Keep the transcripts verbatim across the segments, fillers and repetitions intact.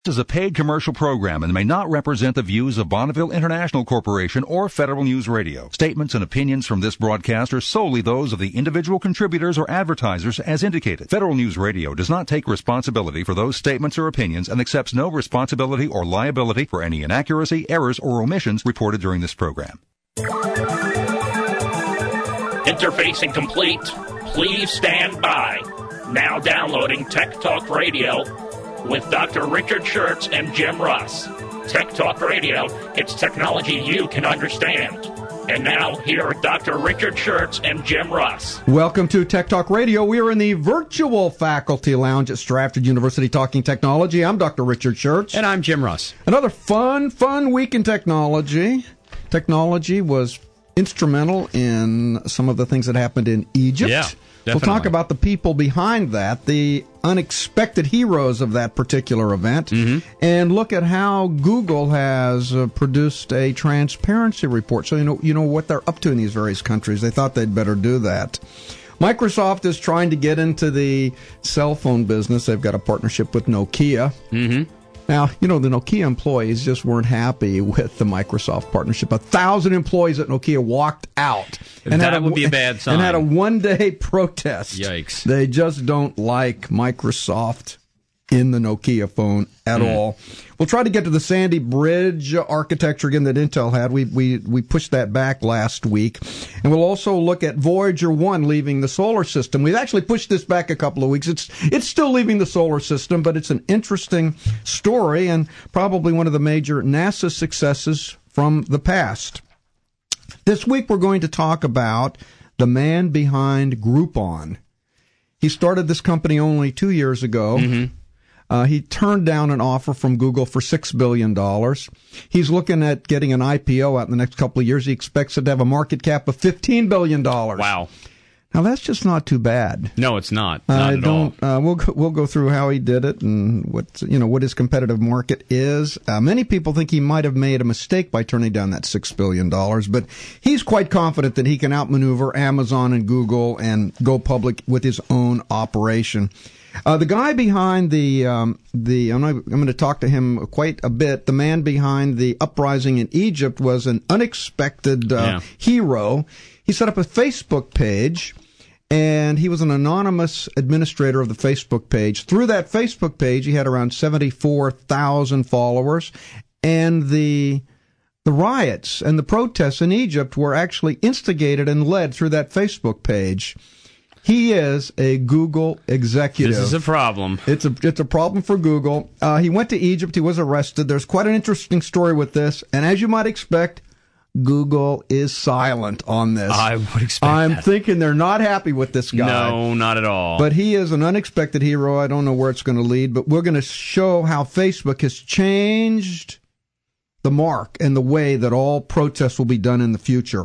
This is a paid commercial program and may not represent the views of Bonneville International Corporation or Federal News Radio. Statements and opinions from this broadcast are solely those of the individual contributors or advertisers as indicated. Federal News Radio does not take responsibility for those statements or opinions and accepts no responsibility or liability for any inaccuracy, errors, or omissions reported during this program. Interfacing complete. Please stand by. Now downloading Tech Talk Radio with Doctor Richard Schertz and Jim Russ. Tech Talk Radio, it's technology you can understand. And now, here are Doctor Richard Schertz and Jim Russ. Welcome to Tech Talk Radio. We are in the virtual faculty lounge at Stratford University talking technology. I'm Doctor Richard Schertz. And I'm Jim Russ. Another fun, fun week in technology. Technology was instrumental in some of the things that happened in Egypt. Yeah. Definitely. We'll talk about the people behind that, the unexpected heroes of that particular event, mm-hmm. and look at how Google has uh, produced a transparency report. So you know, you know what they're up to in these various countries. They thought they'd better do that. Microsoft is trying to get into the cell phone business. They've got a partnership with Nokia. Mm-hmm. Now, you know, the Nokia employees just weren't happy with the Microsoft partnership. A thousand employees at Nokia walked out. And that a, would be a bad sign. And had a one-day protest. Yikes. They just don't like Microsoft in the Nokia phone at mm. all. We'll try to get to the Sandy Bridge architecture again that Intel had. We we we pushed that back last week. And we'll also look at Voyager one leaving the solar system. We've actually pushed this back a couple of weeks. It's it's still leaving the solar system, but it's an interesting story and probably one of the major NASA successes from the past. This week we're going to talk about the man behind Groupon. He started this company only two years ago. Mm-hmm. Uh, he turned down an offer from Google for six billion dollars. He's looking at getting an I P O out in the next couple of years. He expects it to have a market cap of fifteen billion dollars. Wow. Now, that's just not too bad. No, it's not. Not I at don't, all. Uh, we'll, go, we'll go through how he did it and what, you know, what his competitive market is. Uh, many people think he might have made a mistake by turning down that six billion dollars, but he's quite confident that he can outmaneuver Amazon and Google and go public with his own operation. Uh, the guy behind the, um, the, I'm, I'm going to talk to him quite a bit. The man behind the uprising in Egypt was an unexpected uh, yeah. hero. He set up a Facebook page, and he was an anonymous administrator of the Facebook page. Through that Facebook page, he had around seventy-four thousand followers, and the the riots and the protests in Egypt were actually instigated and led through that Facebook page. He is a Google executive. This is a problem. It's a it's a problem for Google. Uh, he went to Egypt. He was arrested. There's quite an interesting story with this. And as you might expect, Google is silent on this. I would expect I'm that. thinking they're not happy with this guy. No, not at all. But he is an unexpected hero. I don't know where it's going to lead, but we're going to show how Facebook has changed the mark and the way that all protests will be done in the future.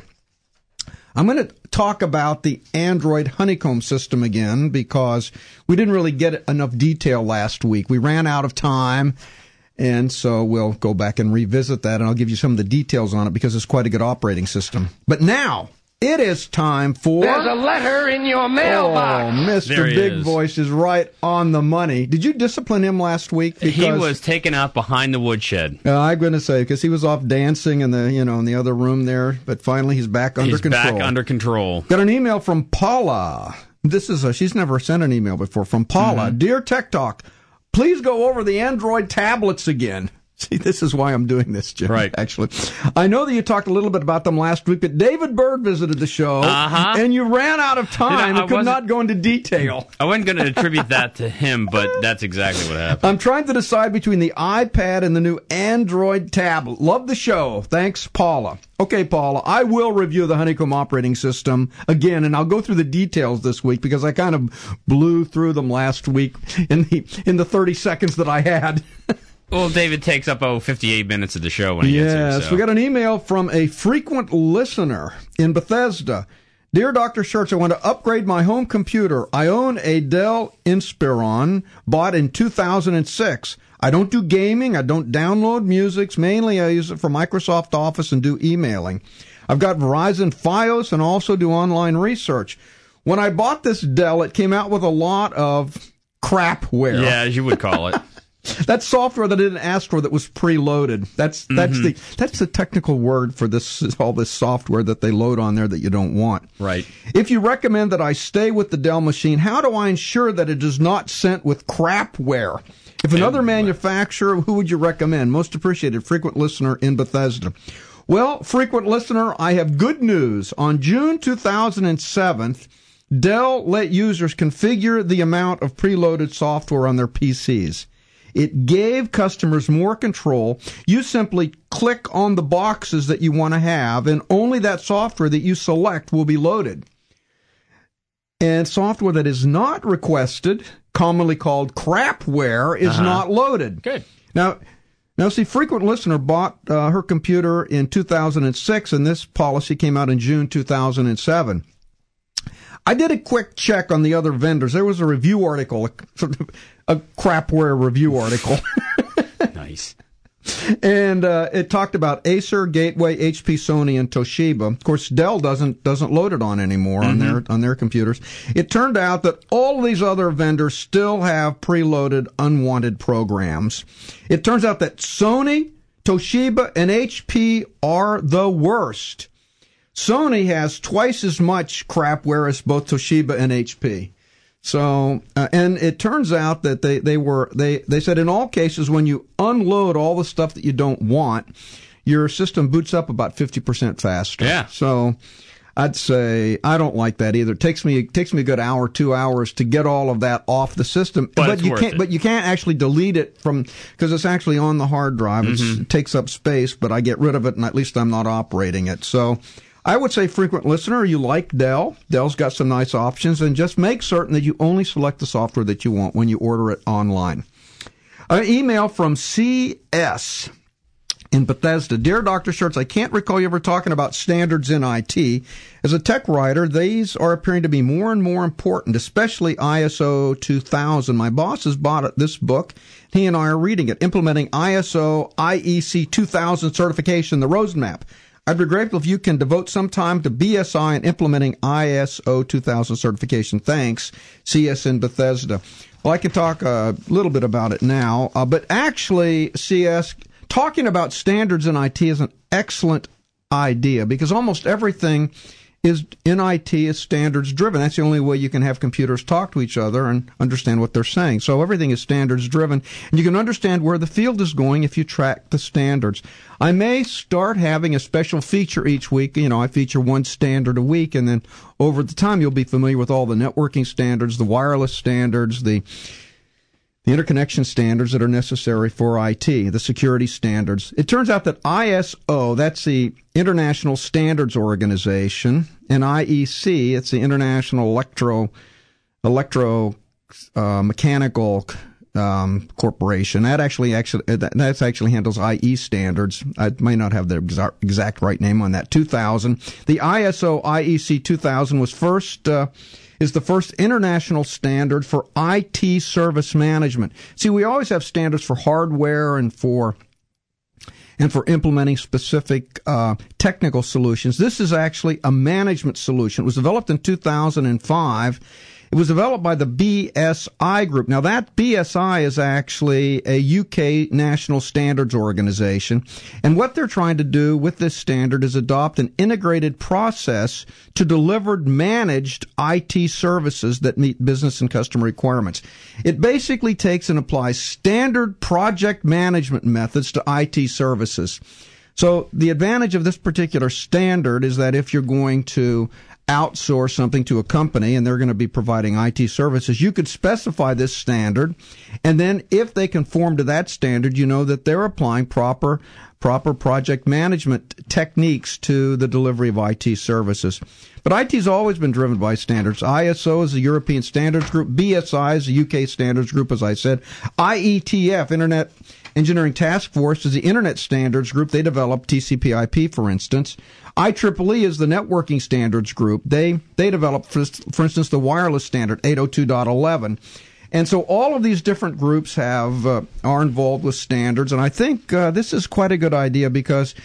I'm going to talk about the Android honeycomb system again because we didn't really get enough detail last week. We ran out of time, and so we'll go back and revisit that, and I'll give you some of the details on it because it's quite a good operating system. But now, it is time for... There's a letter in your mailbox. Oh, Mister Big is. Voice is right on the money. Did you discipline him last week? Because, he was taken out behind the woodshed. Uh, I'm going to say, because he was off dancing in the, you know, in the other room there, but finally he's back under he's control. He's back under control. Got an email from Paula. This is a, she's never sent an email before. From Paula. Mm-hmm. Dear Tech Talk, please go over the Android tablets again. See, this is why I'm doing this, Jim. Right. Actually, I know that you talked a little bit about them last week, but David Bird visited the show, uh-huh. and you ran out of time you know, and could not go into detail. I wasn't going to attribute that to him, but that's exactly what happened. I'm trying to decide between the iPad and the new Android tablet. Love the show. Thanks, Paula. Okay, Paula, I will review the Honeycomb operating system again, and I'll go through the details this week because I kind of blew through them last week in the in the thirty seconds that I had. Well, David takes up, oh, fifty-eight minutes of the show when he yes, gets here. Yes, so. We got an email from a frequent listener in Bethesda. Dear Doctor Schertz, I want to upgrade my home computer. I own a Dell Inspiron, bought in two thousand six. I don't do gaming. I don't download music. Mainly I use it for Microsoft Office and do emailing. I've got Verizon Fios and also do online research. When I bought this Dell, it came out with a lot of crapware. Yeah, as you would call it. That's software that I didn't ask for that was preloaded. That's that's mm-hmm. the that's the technical word for this all this software that they load on there that you don't want. Right. If you recommend that I stay with the Dell machine, how do I ensure that it is not sent with crapware? If another manufacturer, who would you recommend? Most appreciated, frequent listener in Bethesda. Well, frequent listener, I have good news. On June two thousand seven, Dell let users configure the amount of preloaded software on their P Cs. It gave customers more control. You simply click on the boxes that you want to have, and only that software that you select will be loaded. And software that is not requested, commonly called crapware, is uh-huh. not loaded. Good. Now, now, see, frequent listener bought uh, her computer in two thousand six, and this policy came out in June two thousand seven. I did a quick check on the other vendors. There was a review article, a, a crapware review article. Nice. And uh, it talked about Acer, Gateway, H P, Sony, and Toshiba. Of course, Dell doesn't doesn't load it on anymore mm-hmm. on their on their computers. It turned out that all of these other vendors still have preloaded unwanted programs. It turns out that Sony, Toshiba, and H P are the worst. Sony has twice as much crapware as both Toshiba and H P. So, uh, and it turns out that they, they were, they, they said in all cases when you unload all the stuff that you don't want, your system boots up about fifty percent faster. Yeah. So, I'd say I don't like that either. It takes me, it takes me a good hour, two hours to get all of that off the system. But, but you worth can't, it. but you can't actually delete it from, because it's actually on the hard drive. It's, mm-hmm. It takes up space, but I get rid of it and at least I'm not operating it. So, I would say, frequent listener, you like Dell. Dell's got some nice options, and just make certain that you only select the software that you want when you order it online. An email from C S in Bethesda. Dear Doctor Schertz, I can't recall you ever talking about standards in I T. As a tech writer, these are appearing to be more and more important, especially I S O two thousand. My boss has bought this book. He and I are reading it, Implementing I S O I E C two thousand Certification, the Roadmap. I'd be grateful if you can devote some time to B S I and implementing I S O two thousand certification. Thanks, C S in Bethesda. Well, I can talk a little bit about it now, uh, but actually, C S, talking about standards in I T is an excellent idea because almost everything is in I T is standards driven. That's the only way you can have computers talk to each other and understand what they're saying. So everything is standards driven, and you can understand where the field is going if you track the standards. I may start having a special feature each week. You know, I feature one standard a week, and then over the time you'll be familiar with all the networking standards, the wireless standards, the the interconnection standards that are necessary for I T, the security standards. It turns out that I S O, that's the International Standards Organization, and I E C, it's the International Electro Electro uh, Mechanical um, Corporation. That actually actually that that's actually handles I E standards. I may not have the exact, exact right name on that. two thousand. The I S O I E C two thousand was first. Uh, is the first international standard for I T service management. See, we always have standards for hardware and for and for implementing specific uh, technical solutions. This is actually a management solution. It was developed in two thousand five. It was developed by the B S I Group. Now, that B S I is actually a U K national standards organization, and what they're trying to do with this standard is adopt an integrated process to deliver managed I T services that meet business and customer requirements. It basically takes and applies standard project management methods to I T services. So the advantage of this particular standard is that if you're going to outsource something to a company and they're going to be providing I T services, you could specify this standard, and then if they conform to that standard, you know that they're applying proper proper project management techniques to the delivery of I T services. But I T's always been driven by standards. I S O is the European Standards Group. B S I is the U K Standards Group, as I said. I E T F, Internet Engineering Task Force, is the Internet Standards Group. They develop T C P I P, for instance. I triple E is the Networking Standards Group. They they develop, for, for instance, the wireless standard, eight oh two dot eleven. And so all of these different groups have uh, are involved with standards, and I think uh, this is quite a good idea because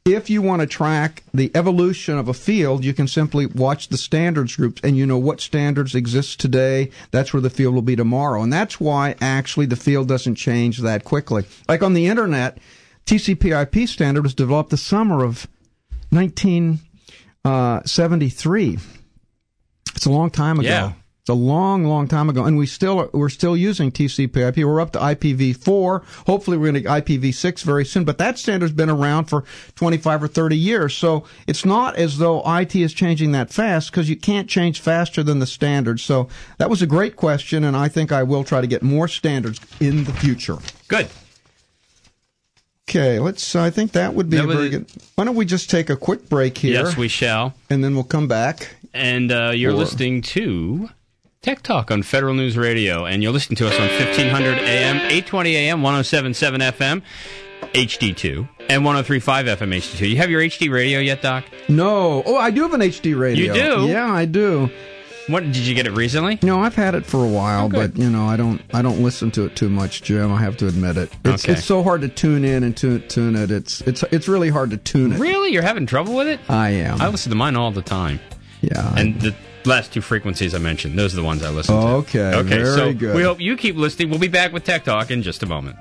if you want to track the evolution of a field, you can simply watch the standards groups, and you know what standards exist today. That's where the field will be tomorrow. And that's why, actually, the field doesn't change that quickly. Like on the Internet, T C P I P standard was developed the summer of nineteen seventy-three. It's a long time ago. Yeah. It's a long, long time ago, and we still we're still using T C P I P. We're up to I P v four. Hopefully, we're going to get I P v six very soon. But that standard's been around for twenty-five or thirty years, so it's not as though I T is changing that fast, because you can't change faster than the standards. So that was a great question, and I think I will try to get more standards in the future. Good. Okay, let's. I think that would be That a was very it. good. Why don't we just take a quick break here? Yes, we shall. And then we'll come back. And uh, you're Or- listening to Tech Talk on Federal News Radio, and you're listening to us on fifteen hundred A M, eight twenty A M, ten seventy-seven F M, H D two, and ten thirty-five F M H D two. You have your H D radio yet, Doc? No. Oh, I do have an H D radio. You do? Yeah, I do. What, did you get it recently? No, I've had it for a while, Oh, good. but you know, I don't, I don't listen to it too much, Jim. I have to admit it. It's, Okay. it's so hard to tune in and tune, tune it. It's, it's, it's really hard to tune it. Really? You're having trouble with it? I am. I listen to mine all the time. yeah. I- And the last two frequencies I mentioned, those are the ones I listen to. Okay, Okay, very so good. we hope you keep listening. We'll be back with Tech Talk in just a moment.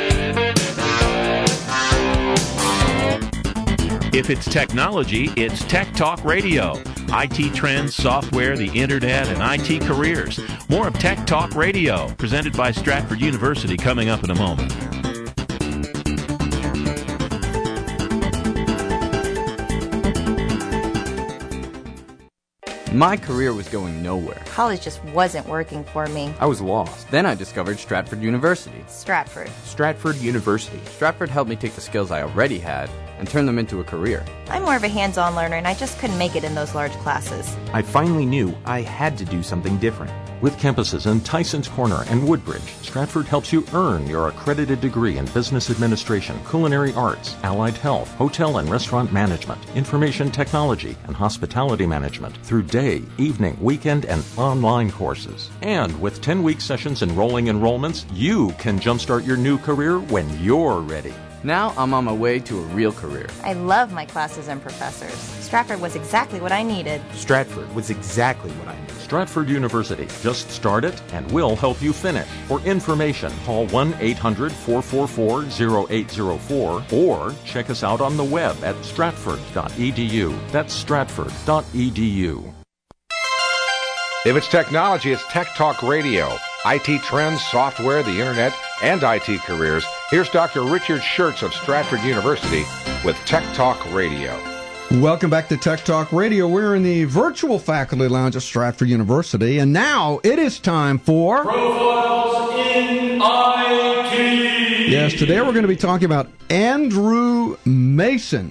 If it's technology, it's Tech Talk Radio. I T trends, software, the internet, and I T careers. More of Tech Talk Radio, presented by Stratford University, coming up in a moment. My career was going nowhere. College just wasn't working for me. I was lost. Then I discovered Stratford University. Stratford. Stratford University. Stratford helped me take the skills I already had and turn them into a career. I'm more of a hands-on learner, and I just couldn't make it in those large classes. I finally knew I had to do something different. With campuses in Tysons Corner and Woodbridge, Stratford helps you earn your accredited degree in business administration, culinary arts, allied health, hotel and restaurant management, information technology, and hospitality management through day, evening, weekend, and online courses. And with ten-week sessions and rolling enrollments, you can jumpstart your new career when you're ready. Now I'm on my way to a real career. I love my classes and professors. Stratford was exactly what I needed. Stratford was exactly what I needed. Stratford University. Just start it, and we'll help you finish. For information, call one eight hundred, four four four, zero eight zero four or check us out on the web at stratford dot e d u. That's stratford dot e d u. If it's technology, it's Tech Talk Radio. I T trends, software, the internet, and I T careers. Here's Doctor Richard Schertz of Stratford University with Tech Talk Radio. Welcome back to Tech Talk Radio. We're in the virtual faculty lounge at Stratford University, and now it is time for Profiles in I T. Yes, today we're going to be talking about Andrew Mason.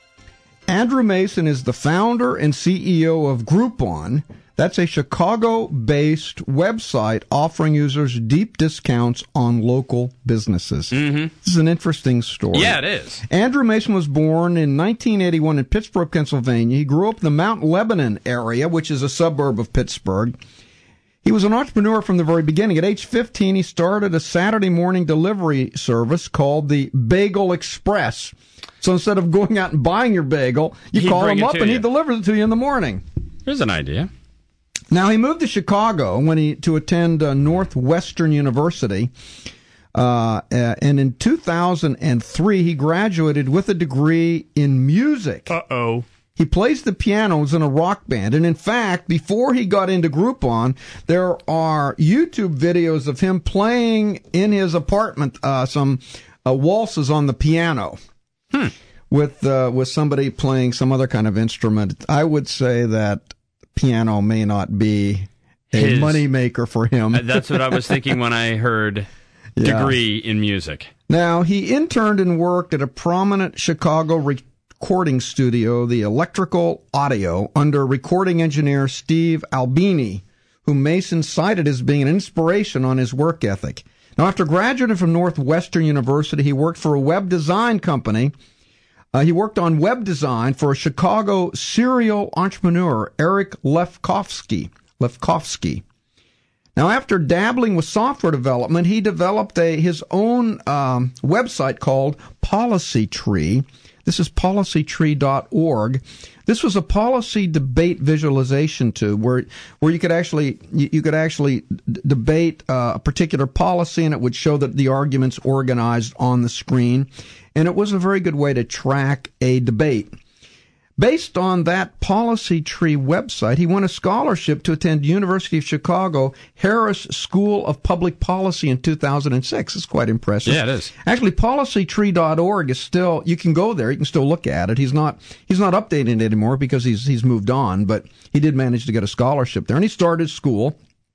Andrew Mason is the founder and C E O of Groupon. That's a Chicago-based website offering users deep discounts on local businesses. Mm-hmm. This is an interesting story. Yeah, it is. Andrew Mason was born in nineteen eighty-one in Pittsburgh, Pennsylvania. He grew up in the Mount Lebanon area, which is a suburb of Pittsburgh. He was an entrepreneur from the very beginning. At age fifteen, he started a Saturday morning delivery service called the Bagel Express. So instead of going out and buying your bagel, you He'd call bring him it up to and you. he delivers it to you in the morning. Here's an idea. Now, he moved to Chicago when he to attend uh, Northwestern University, uh, uh, and in two thousand three, he graduated with a degree in music. Uh-oh. He plays the piano, was in a rock band, and in fact, before he got into Groupon, there are YouTube videos of him playing in his apartment uh, some uh, waltzes on the piano. Hmm. With uh, with somebody playing some other kind of instrument. I would say that piano may not be a His- moneymaker for him. Uh, That's what I was thinking when I heard Yeah. degree in music. Now, he interned and worked at a prominent Chicago recording studio, the Electrical Audio, under recording engineer Steve Albini, whom Mason cited as being an inspiration on his work ethic. Now, after graduating from Northwestern University, he worked for a web design company. Uh, he worked on web design for a Chicago serial entrepreneur, Eric Lefkofsky. Lefkofsky. Now, after dabbling with software development, he developed a his own um, website called Policy Tree This is policy tree dot org. This was a policy debate visualization tool where where you could actually you, you could actually d- debate uh, a particular policy, and it would show that the arguments organized on the screen, and it was a very good way to track a debate. Based on that Policy Tree website, he won a scholarship to attend University of Chicago Harris School of Public Policy in two thousand six. It's quite impressive. Yeah, it is. Actually, policy tree dot org is still, you can go there, you can still look at it. He's not he's not updating it anymore because he's he's moved on, but he did manage to get a scholarship there, and he started school.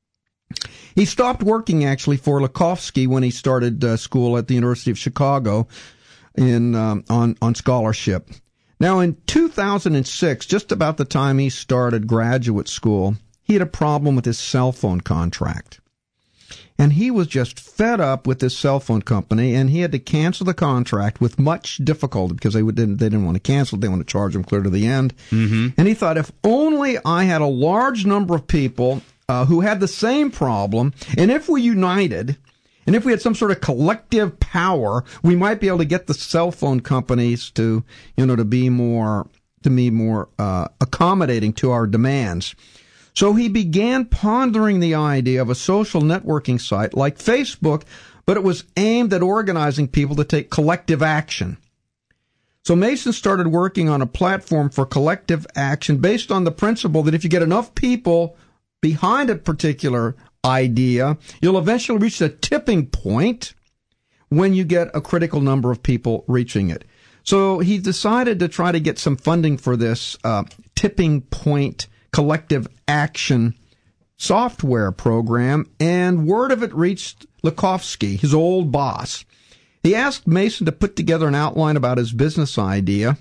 He stopped working, actually, for Lakhovsky when he started uh, school at the University of Chicago in um, on on scholarship. Now, in two thousand six, just about the time he started graduate school, he had a problem with his cell phone contract. And he was just fed up with this cell phone company, and he had to cancel the contract with much difficulty because they didn't, they didn't want to cancel it. They want to charge him clear to the end. Mm-hmm. And he thought, if only I had a large number of people uh, who had the same problem, and if we united, and if we had some sort of collective power, we might be able to get the cell phone companies to, you know, to be more, to be more uh, accommodating to our demands. So he began pondering the idea of a social networking site like Facebook, but it was aimed at organizing people to take collective action. So Mason started working on a platform for collective action based on the principle that if you get enough people behind a particular idea, you'll eventually reach a tipping point when you get a critical number of people reaching it. So he decided to try to get some funding for this uh, tipping point collective action software program, and word of it reached Lakhovsky, his old boss. He asked Mason to put together an outline about his business idea,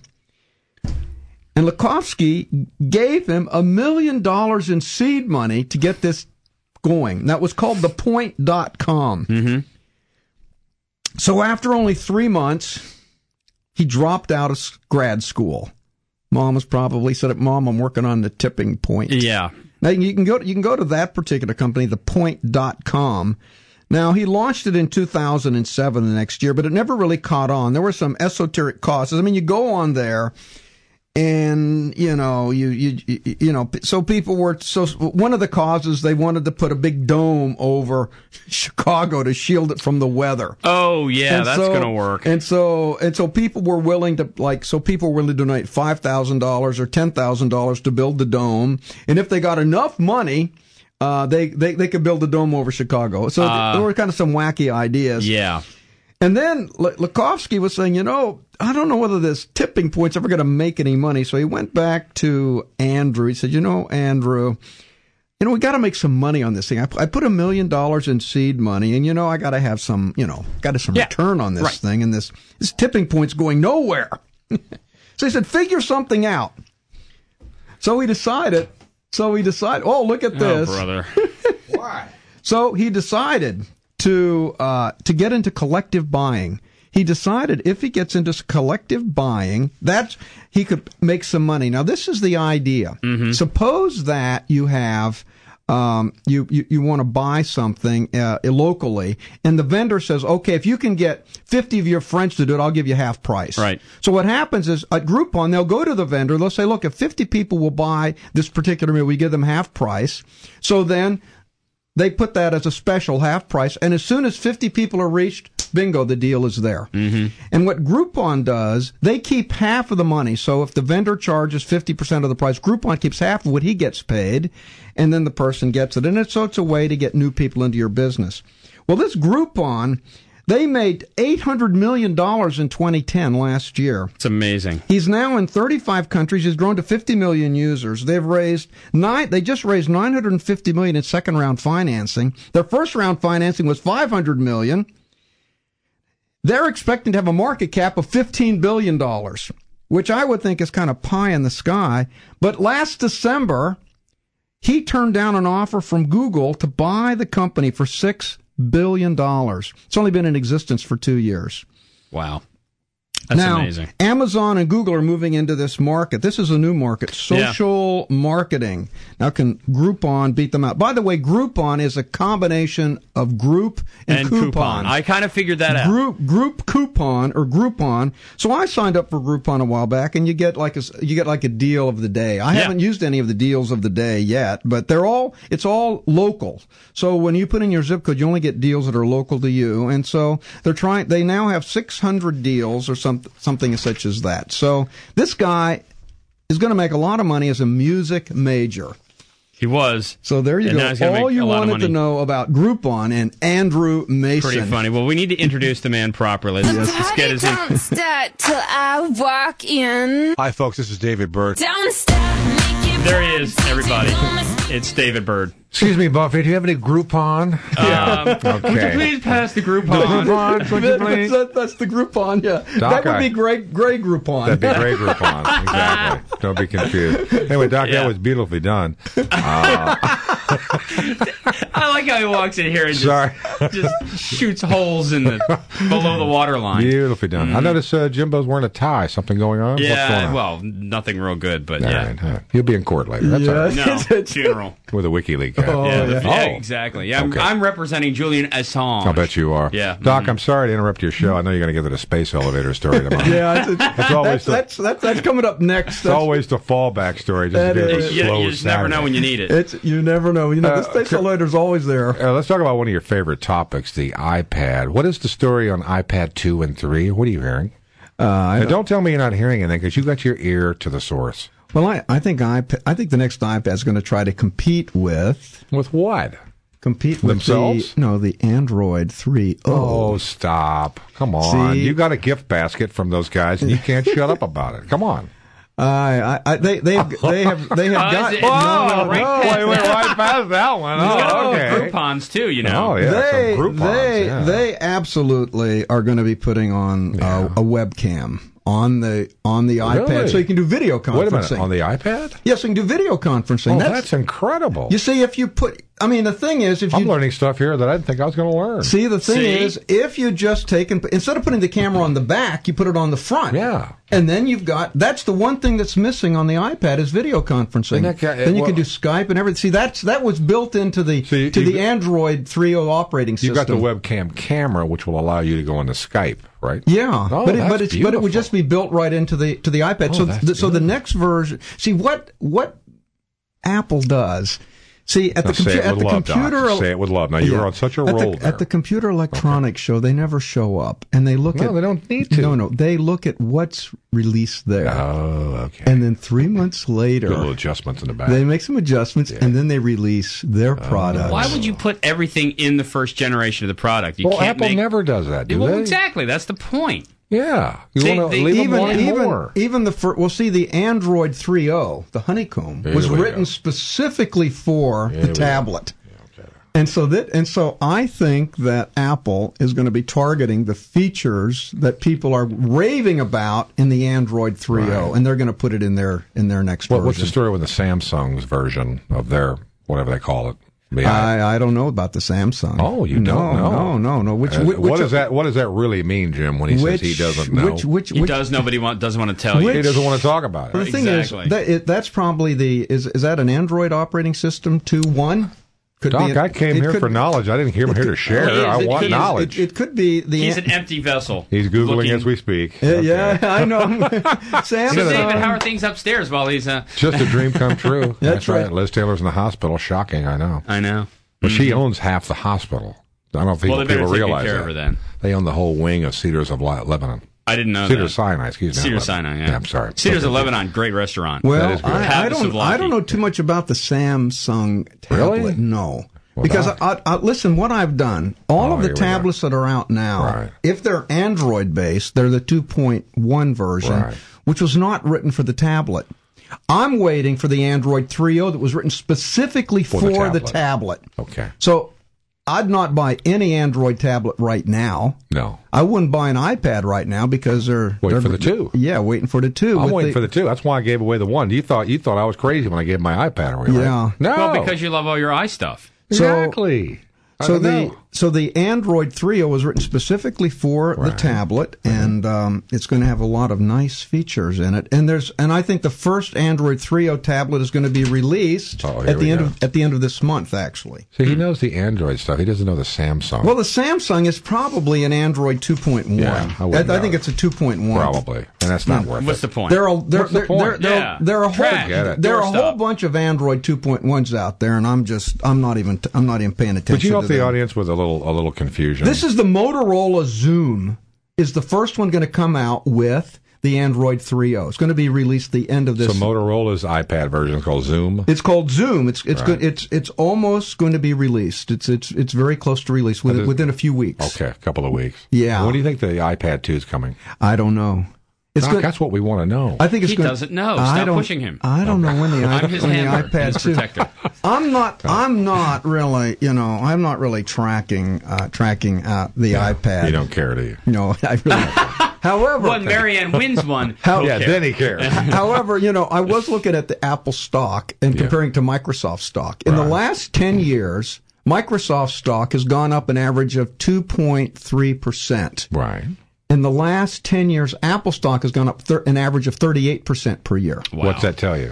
and Lakhovsky gave him a million dollars in seed money to get this going. That was called the point dot com. Mm-hmm. So after only three months, he dropped out of grad school. Mom was probably said, "Mom, I'm working on the tipping point." Yeah. Now you can go to, you can go to that particular company, the point dot com. Now he launched it in two thousand seven, the next year, but it never really caught on. There were some esoteric costs. I mean, you go on there, and you know, you you you know, so people were so one of the causes they wanted to put a big dome over Chicago to shield it from the weather. Oh yeah, and that's so, gonna work. And so and so people were willing to like so people were willing to donate five thousand dollars or ten thousand dollars to build the dome, and if they got enough money, uh, they they they could build a dome over Chicago. So uh, there were kind of some wacky ideas. Yeah. And then Lakhovsky was saying, you know, I don't know whether this tipping point's ever going to make any money. So he went back to Andrew. He said, you know, Andrew, you know, we got to make some money on this thing. I, I put a million dollars in seed money, and, you know, I got to have some, you know, got to some yeah, return on this right. thing. And this, this tipping point's going nowhere. So he said, figure something out. So he decided, so he decided, oh, look at this. Oh, brother. Why? So he decided to uh, to get into collective buying. He decided if he gets into collective buying, that he could make some money. Now, this is the idea. Mm-hmm. Suppose that you have um, you you, you want to buy something uh, locally, and the vendor says, "Okay, if you can get fifty of your friends to do it, I'll give you half price." Right. So what happens is at Groupon, they'll go to the vendor. They'll say, "Look, if fifty people will buy this particular meal, we give them half price." So then they put that as a special half price, and as soon as fifty people are reached, bingo, the deal is there. Mm-hmm. And what Groupon does, they keep half of the money. So if the vendor charges fifty percent of the price, Groupon keeps half of what he gets paid, and then the person gets it. And it's, so it's a way to get new people into your business. Well, this Groupon, they made eight hundred million dollars in twenty ten, last year. It's amazing. He's now in thirty-five countries. He's grown to fifty million users. They've raised nine, they just raised nine hundred fifty million dollars in second round financing. Their first round financing was five hundred million dollars. They're expecting to have a market cap of fifteen billion dollars, which I would think is kind of pie in the sky. But last December, he turned down an offer from Google to buy the company for six billion dollars. It's only been in existence for two years. Wow. That's now, amazing. Amazon and Google are moving into this market. This is a new market, social yeah. marketing. Now, can Groupon beat them out? By the way, Groupon is a combination of group and, and coupon. coupon. I kind of figured that out. Group, group coupon or Groupon. So I signed up for Groupon a while back, and you get like a you get like a deal of the day. I yeah. haven't used any of the deals of the day yet, but they're all it's all local. So when you put in your zip code, you only get deals that are local to you, and so they're trying. They now have six hundred deals or something. Something such as that. So this guy is going to make a lot of money as a music major. He was. So there you and go. All you wanted to know about Groupon and Andrew Mason. Pretty funny. Well, we need to introduce the man properly. The Let's party just get his don't in. start till I walk in. Hi, folks. This is David Byrd. Don't stop, make it There he is, everybody. It's David Byrd. Excuse me, Buffy. Do you have any Groupon? Yeah. Um, okay. Would you please pass the Groupon? The Groupon, would you please? That, that's the Groupon, yeah. Doc, that would I, be Grey, Grey Groupon. That'd be Grey Groupon, exactly. Don't be confused. Anyway, Doc, yeah. that was beautifully done. Uh, I like how he walks in here and just, Sorry. just shoots holes in the below the waterline. Beautifully done. Mm. I noticed uh, Jimbo's wearing a tie. Something going on? Yeah, What's going on? well, nothing real good, but all yeah. Right, huh. He'll be in court later. That's yeah. all right. No, funeral. With a WikiLeaks hat. Oh, yeah, yeah. The, yeah, exactly. Yeah, I'm, Okay. I'm representing Julian Assange. I'll bet you are. Yeah. Doc, mm-hmm. I'm sorry to interrupt your show. I know you're going to give it a space elevator story tomorrow. Yeah, it's, that's always that's, the, that's, that's, that's coming up next. It's always the fallback story. Just That to give is. it a You, slow you just Saturday. never know when you need it. It's you never know. You know, Uh, the space c- elevator's always there. Uh, let's talk about one of your favorite topics, the iPad. What is the story on iPad two and three? What are you hearing? Uh, I now, don't, don't tell me you're not hearing anything because you got your ear to the source. well, I, I think iPad, I think the next iPad is going to try to compete with With what? compete with Themselves? the no the Android three Oh, oh. stop. Come on. See? You got a gift basket from those guys and you can't shut up about it. Come on. I, I, they, they, have, they have, they have Oh, got. is it- no, no, no, right no. past Wait, wait, right past that one. He's got Oh, all okay. Groupons too, you know. Oh, yeah. They, some Groupons, they, yeah. they absolutely are going to be putting on Yeah. uh, a webcam on the on the Really? iPad, so you can do video conferencing. Wait a minute. On the iPad? Yes, you can do video conferencing. Oh, that's, that's incredible. you see, if you put, I mean, the thing is, if I'm you learning stuff here that I didn't think I was going to learn. see, the thing See? is, if you just take and instead of putting the camera on the back, you put it on the front. Yeah. And then you've got, that's the one thing that's missing on the iPad is video conferencing. And that guy- then you well- can do Skype and everything. See, that's that was built into the So you- to you- the Android three point oh operating system. You've got the webcam camera, which will allow you to go into Skype, right? Yeah, Oh, but it, that's but it's but it beautiful. would just be built right into the to the iPad. Oh, so that's th- so the beautiful. next version. See what what Apple does. See at Now the say compu- it at with the love, computer. Doc. Say it with love. Now, you were on such a at roll the, there. At the computer electronics show, they never show up, and they look No, at. they don't need to. No, no, they look at what's released there, Oh, okay. and then three months later, Do little adjustments in the back. they make some adjustments, and then they release their product. Why would you put everything in the first generation of the product? You well, can't Apple make... never does that, do well, they? exactly. That's the point. Yeah. You See, want to they- leave them even wanting even more. even the fir- well, see, the Android three point oh, the Honeycomb, Here was we written go. specifically for Here the we go. tablet. And so that, and so I think that Apple is going to be targeting the features that people are raving about in the Android three point oh, Right. and they're going to put it in their in their next What, version. what's the story with the Samsung's version of their, whatever they call it? The i- I, I don't know about the Samsung. Oh, you no, don't know? No, no, no. Which, Uh, which what does that What does that really mean, Jim, when he which, says he doesn't know? Which, which, He which, does know, but he want, doesn't want to tell you. Which- he doesn't want to talk about Well, it. the thing Exactly. is, that, it, that's probably the is is that an Android operating system two point one? Could Doc, be an- I came it here could- for knowledge. I didn't came it here could- to share. He is- I he want is- knowledge. It, it could be the. He's an empty vessel. He's Googling looking- as we speak. Yeah, Okay. yeah, I know. Samsung. So, David, how are things upstairs while he's... Uh... Just a dream come true. That's right. right. Liz Taylor's in the hospital. Shocking, I know. I know. But she owns half the hospital. I don't think Well, they better people take good realize care that. of her then. They own the whole wing of Cedars of Le- Lebanon. I didn't know Cedar that. Sinai, excuse me. Cedar not Sinai, Lebanon. yeah. I'm sorry. Cedars Okay. of Lebanon, great restaurant. Well, That is good. I, I Habits don't. of I don't Lucky. know too much about the Samsung tablet. Really? No, Well, because Doc- I, I, listen, what I've done, all Oh, of the here we tablets that are out now, Right. if they're Android based, they're the two point one version, Right. which was not written for the tablet. I'm waiting for the Android three point oh that was written specifically for, For the the tablet. tablet. Okay. So I'd not buy any Android tablet right now. No. I wouldn't buy an iPad right now because they're Waiting they're- for the two. Yeah, waiting for the two. I'm with waiting for the two. That's why I gave away the one. You thought you thought I was crazy when I gave my iPad away, right? Yeah. No. Well, because you love all your eye stuff. So- Exactly. I So don't the know. so the Android three point oh was written specifically for right. the tablet, and um, it's going to have a lot of nice features in it. And there's, and I think the first Android three point oh tablet is going to be released oh, at the end go. of at the end of this month. Actually, so he knows the Android stuff. He doesn't know the Samsung. Well, the Samsung is probably an Android two point one. Yeah, I, I, I think it. it's a two point one. Probably, and that's not yeah. worth What's it. the point? There are there, What's the there, point? there, Yeah. there, there are a Trash. whole there are a Doorstop. whole bunch of Android two point ones out there, and I'm just I'm not even I'm not even paying attention. Would you help to the them. audience with a little a little confusion? This is the Motorola Zoom. Is the first one going to come out with the Android three point oh? It's going to be released the end of this. So Motorola's iPad version is called Zoom. It's called Zoom. It's it's right. good. It's it's almost going to be released. It's it's it's very close to release within, within a few weeks. Okay, a couple of weeks. Yeah. When do you think the iPad two is coming? I don't know. It's Doc, good. that's what we want to know. I think it's he gonna, doesn't know. I Stop don't, pushing him. I don't okay. know when the, I'm his when the handler, iPad his two. protector. I'm not. I'm not really. You know. I'm not really tracking uh, tracking uh, the yeah. iPad. You don't care, do you? No, I really don't. However, when Marianne wins one, how, yeah, care. then he cares. However, you know, I was looking at the Apple stock and comparing yeah. to Microsoft stock. In right. the last ten years, Microsoft stock has gone up an average of two point three percent. Right. In the last ten years, Apple stock has gone up thir- an average of thirty-eight percent per year. Wow. What's that tell you?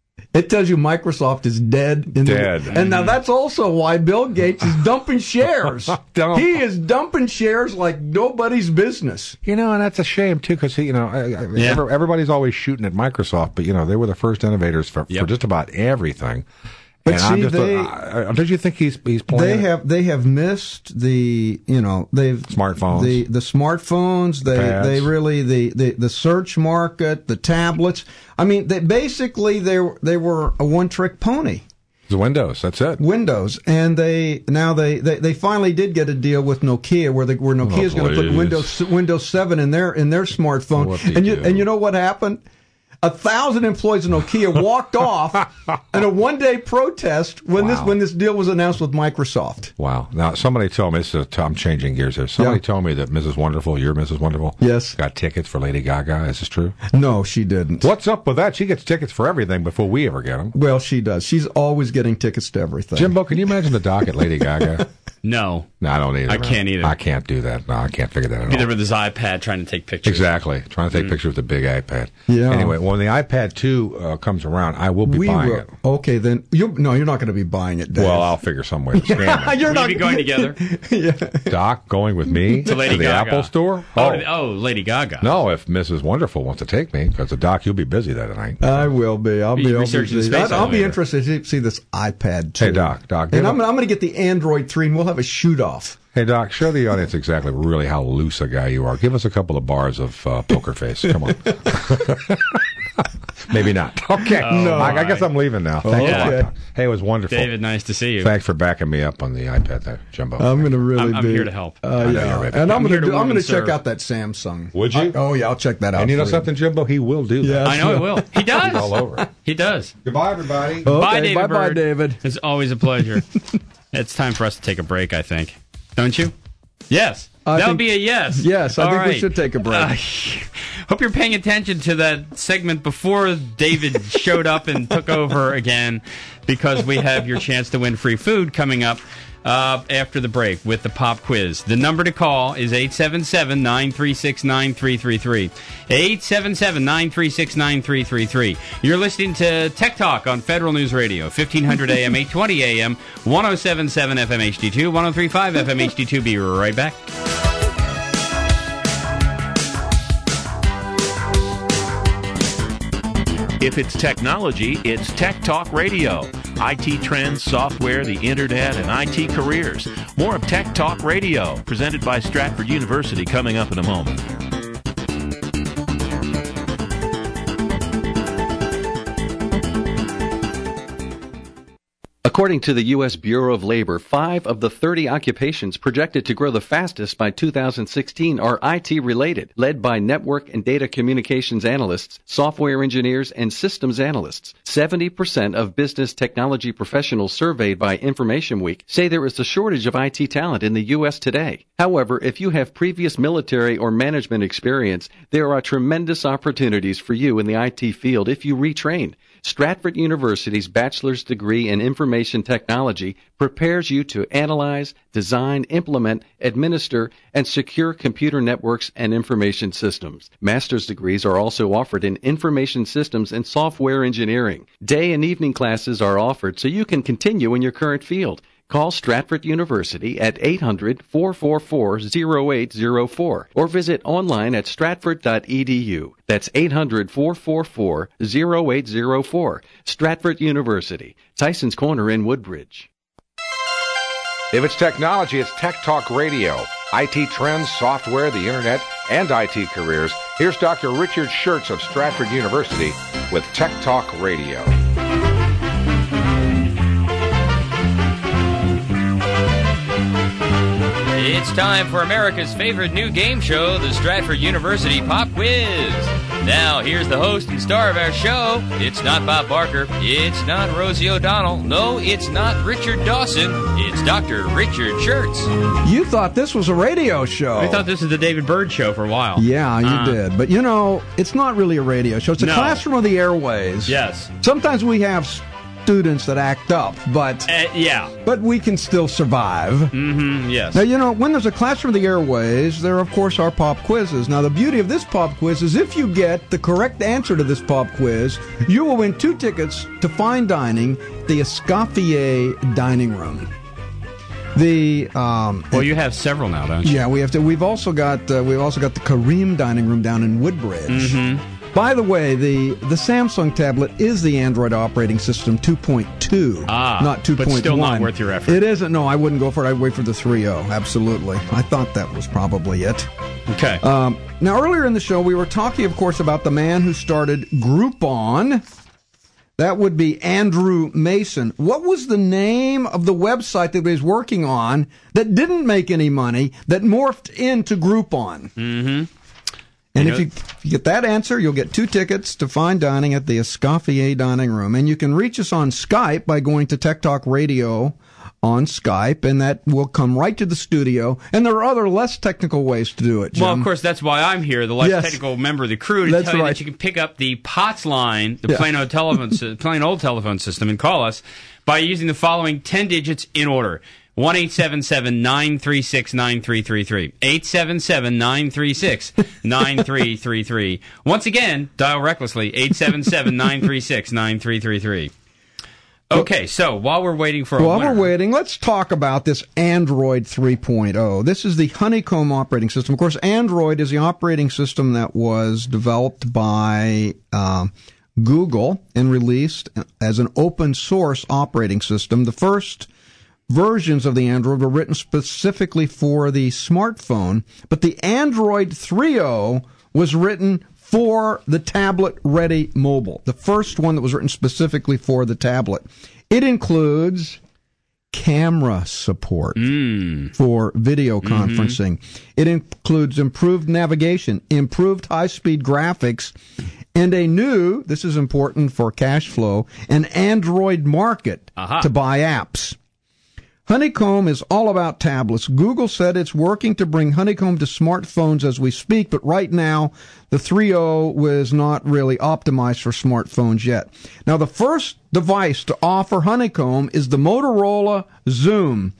It tells you Microsoft is dead. In dead. The, and now that's also why Bill Gates is dumping shares. Dump. He is dumping shares like nobody's business. You know, and that's a shame, too, because, you know, yeah. everybody's always shooting at Microsoft, but, you know, they were the first innovators for, yep. for just about everything. But and see, I'm just, they, uh, don't you think he's he's pointing? They have they have missed the you know they've smartphones the the smartphones they Pads. they really the, the the search market, the tablets. I mean, they basically they they were a one trick pony. The Windows, that's it. Windows, and they now they, they, they finally did get a deal with Nokia where they, where Nokia's oh, going to put Windows Windows seven in their in their smartphone. And you do? and you know what happened? A thousand employees of Nokia walked off in a one-day protest when wow. this when this deal was announced with Microsoft. Wow! Now somebody told me, this is a, I'm changing gears here. Somebody yeah. told me that Missus Wonderful, your Missus Wonderful, yes, got tickets for Lady Gaga. Is this true? No, she didn't. What's up with that? She gets tickets for everything before we ever get them. Well, she does. She's always getting tickets to everything. Jimbo, can you imagine the doc at Lady Gaga? No. No, I don't either. I can't either. I can't do that. No, I can't figure that out. Either with his iPad trying to take pictures. Exactly. Trying to take mm. pictures with the big iPad. Yeah. Anyway, when the iPad two uh, comes around, I will be we buying will. it. Okay, then. You, no, you're not going to be buying it, Dave. Well, I'll figure some way to scam it. You're not be going together? Yeah. Doc going with me to, Lady to the Gaga. Apple store? Oh, oh, oh, Lady Gaga. No, if Missus Wonderful wants to take me, because the Doc, you'll be busy that night. I will be. I'll be. I'll researching be, space I'll, I'll be elevator. interested to see this iPad two. Hey, Doc. Doc. And I'm, I'm going to get the Android three, and we'll have a shoot-off. Hey, Doc, show the audience exactly really how loose a guy you are. Give us a couple of bars of uh, poker face. Come on. Maybe not. Okay. Oh, no, I, I guess I'm leaving now. Thanks okay. a lot, Doc. Hey, it was wonderful. David, nice to see you. Thanks for backing me up on the iPad there, Jumbo. I'm going to really I'm, I'm be. here to help. Uh, yeah. And I'm, I'm going to I'm going to check serve. out that Samsung. Would you? I, oh, yeah, I'll check that out. And you know for something, Jimbo? He will do that. Yes. I know he will. He does. He's all over. He does. Goodbye, everybody. Okay, bye, David. Bye-bye, Bird. David. It's always a pleasure. It's time for us to take a break, I think. Don't you? Yes. I that think, would be a yes. Yes, I All think right. we should take a break. Uh, hope you're paying attention to that segment before David showed up and took over again, because we have your chance to win free food coming up uh, after the break with the pop quiz. The number to call is eight seven seven, nine three six, nine three three three. eight seven seven, nine three six, nine three three three. You're listening to Tech Talk on Federal News Radio, fifteen hundred A M, eight twenty A M, one oh seven point seven F M H D two, one oh three point five F M H D two. Be right back. If it's technology, it's Tech Talk Radio. I T trends, software, the internet, and I T careers. More of Tech Talk Radio, presented by Stratford University, coming up in a moment. According to the U S Bureau of Labor, five of the thirty occupations projected to grow the fastest by two thousand sixteen are I T-related, led by network and data communications analysts, software engineers, and systems analysts. seventy percent of business technology professionals surveyed by Information Week say there is a shortage of I T talent in the U S today. However, if you have previous military or management experience, there are tremendous opportunities for you in the I T field if you retrain. Stratford University's bachelor's degree in information technology prepares you to analyze, design, implement, administer, and secure computer networks and information systems. Master's degrees are also offered in information systems and software engineering. Day and evening classes are offered so you can continue in your current field. Call Stratford University at eight hundred, four four four, zero eight zero four or visit online at stratford dot e d u. That's eight hundred, four four four, zero eight zero four. Stratford University, Tyson's Corner in Woodbridge. If it's technology, it's Tech Talk Radio. I T trends, software, the internet, and I T careers. Here's Doctor Richard Schertz of Stratford University with Tech Talk Radio. It's time for America's favorite new game show, the Stratford University Pop Quiz. Now, here's the host and star of our show. It's not Bob Barker. It's not Rosie O'Donnell. No, it's not Richard Dawson. It's Doctor Richard Schertz. You thought this was a radio show. I thought this was the David Byrd Show for a while. Yeah, you uh, did. But, you know, it's not really a radio show. It's a no. classroom of the airways. Yes. Sometimes we have students that act up, but uh, yeah, but we can still survive. Mm-hmm, yes. Now, you know, when there's a classroom of the airways, there, of course, are pop quizzes. Now, the beauty of this pop quiz is if you get the correct answer to this pop quiz, you will win two tickets to fine dining, the Escoffier Dining Room. The um, well, you have several now, don't you? Yeah, we have to. We've also got uh, we've also got the Kareem Dining Room down in Woodbridge. Mm-hmm. By the way, the, the Samsung tablet is the Android operating system two point two, ah, not two point one. But still not worth your effort. It isn't. No, I wouldn't go for it. I'd wait for the three point oh. Absolutely. I thought that was probably it. Okay. Um, now, earlier in the show, we were talking, of course, about the man who started Groupon. That would be Andrew Mason. What was the name of the website that he was working on that didn't make any money, that morphed into Groupon? Mm-hmm. And you if, know, you, if you get that answer, you'll get two tickets to fine dining at the Escoffier Dining Room. And you can reach us on Skype by going to Tech Talk Radio on Skype, and that will come right to the studio. And there are other less technical ways to do it, Jim. Well, of course, that's why I'm here, the less yes. technical member of the crew, to that's tell you right. that you can pick up the P O T S line, the yeah. plain old telephone, plain old telephone system, and call us by using the following ten digits in order. one eight seven seven, nine three six, nine three three three. eight seven seven, nine three six, nine three three three. Once again, dial recklessly, eight seven seven, nine three six, nine three three three. Okay, so while we're waiting for a While winner, we're waiting, let's talk about this Android three point oh. This is the Honeycomb operating system. Of course, Android is the operating system that was developed by uh, Google and released as an open source operating system. The first versions of the Android were written specifically for the smartphone, but the Android three point oh was written for the tablet-ready mobile, the first one that was written specifically for the tablet. It includes camera support mm. for video conferencing. Mm-hmm. It includes improved navigation, improved high-speed graphics, and a new, this is important for cash flow, an Android market Aha. to buy apps. Honeycomb is all about tablets. Google said it's working to bring Honeycomb to smartphones as we speak, but right now the three point oh was not really optimized for smartphones yet. Now, the first device to offer Honeycomb is the Motorola Xoom.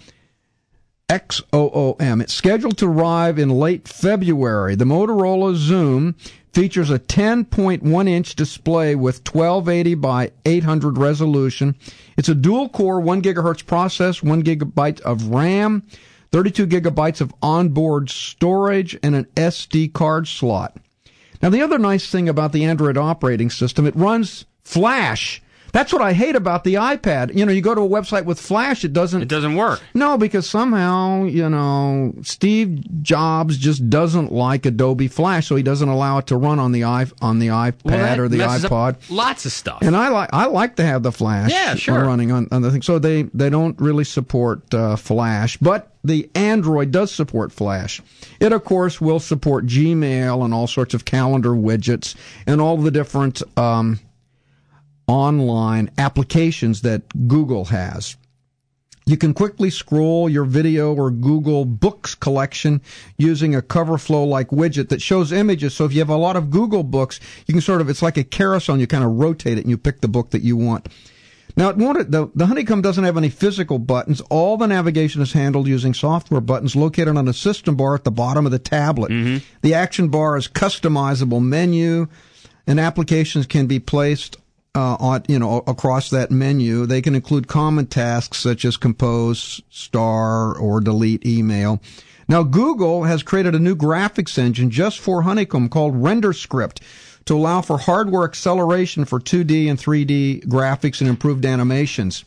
X O O M. It's scheduled to arrive in late February. The Motorola Xoom features a ten point one inch display with twelve eighty by eight hundred resolution. It's a dual-core one gigahertz process, one gigabyte of RAM, thirty-two gigabytes of onboard storage, and an S D card slot. Now, the other nice thing about the Android operating system, it runs Flash. That's what I hate about the iPad. You know, you go to a website with Flash, it doesn't... It doesn't work. No, because somehow, you know, Steve Jobs just doesn't like Adobe Flash, so he doesn't allow it to run on the i on the iPad well, or the iPod. Lots of stuff. And I like I like to have the Flash yeah, sure. running on, on the thing. So they, they don't really support uh, Flash, but the Android does support Flash. It, of course, will support Gmail and all sorts of calendar widgets and all the different... Um, online applications that Google has. You can quickly scroll your video or Google Books collection using a CoverFlow-like widget that shows images. So if you have a lot of Google books, you can sort of, it's like a carousel, you kind of rotate it and you pick the book that you want. Now, it won't, the, the Honeycomb doesn't have any physical buttons. All the navigation is handled using software buttons located on a system bar at the bottom of the tablet. Mm-hmm. The action bar is customizable menu, and applications can be placed Uh, on, you know, across that menu. They can include common tasks such as compose, star, or delete email. Now, Google has created a new graphics engine just for Honeycomb called RenderScript to allow for hardware acceleration for two D and three D graphics and improved animations.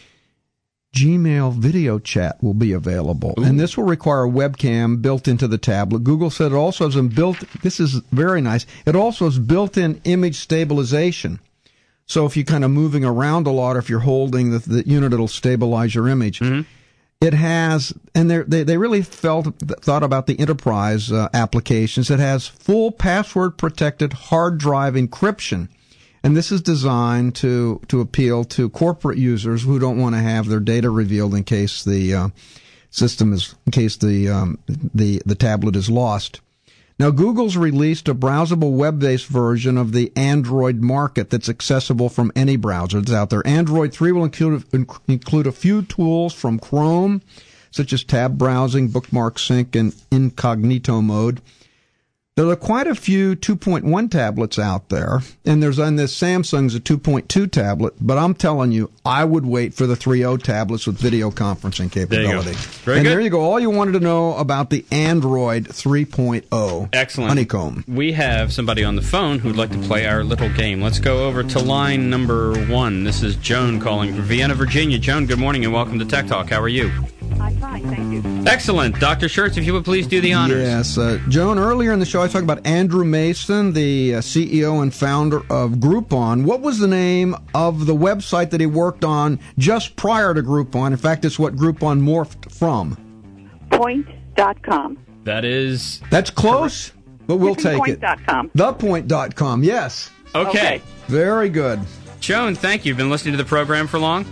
Gmail video chat will be available, Ooh. and this will require a webcam built into the tablet. Google said it also has a built, this is very nice, it also has built-in image stabilization. So if you're kind of moving around a lot, or if you're holding the, the unit, it'll stabilize your image. Mm-hmm. It has, and they they really felt thought about the enterprise uh, applications. It has full password-protected hard drive encryption, and this is designed to to appeal to corporate users who don't want to have their data revealed in case the uh, system is, in case the um, the the tablet is lost. Now, Google's released a browsable web-based version of the Android market that's accessible from any browser that's out there. Android three will include, include a few tools from Chrome, such as tab browsing, bookmark sync, and incognito mode. There are quite a few two point one tablets out there, and there's on this Samsung's a two point two tablet, but I'm telling you, I would wait for the three point oh tablets with video conferencing capability. There you go. Very and good. there you go. All you wanted to know about the Android three point oh. Excellent. Honeycomb. We have somebody on the phone who'd like to play our little game. Let's go over to line number one. This is Joan calling from Vienna, Virginia. Joan, good morning and welcome to Tech Talk. How are you? I'm fine, thank you. Excellent. Doctor Schertz, if you would please do the honors. Yes. Uh, Joan, earlier in the show I talked about Andrew Mason, the uh, C E O and founder of Groupon. What was the name of the website that he worked on just prior to Groupon? In fact, it's what Groupon morphed from. Point dot com. That is... That's close, but we'll take point it. Dot com. The point dot com, yes. Okay. okay. Very good. Joan, thank you. You've been listening to the program for long?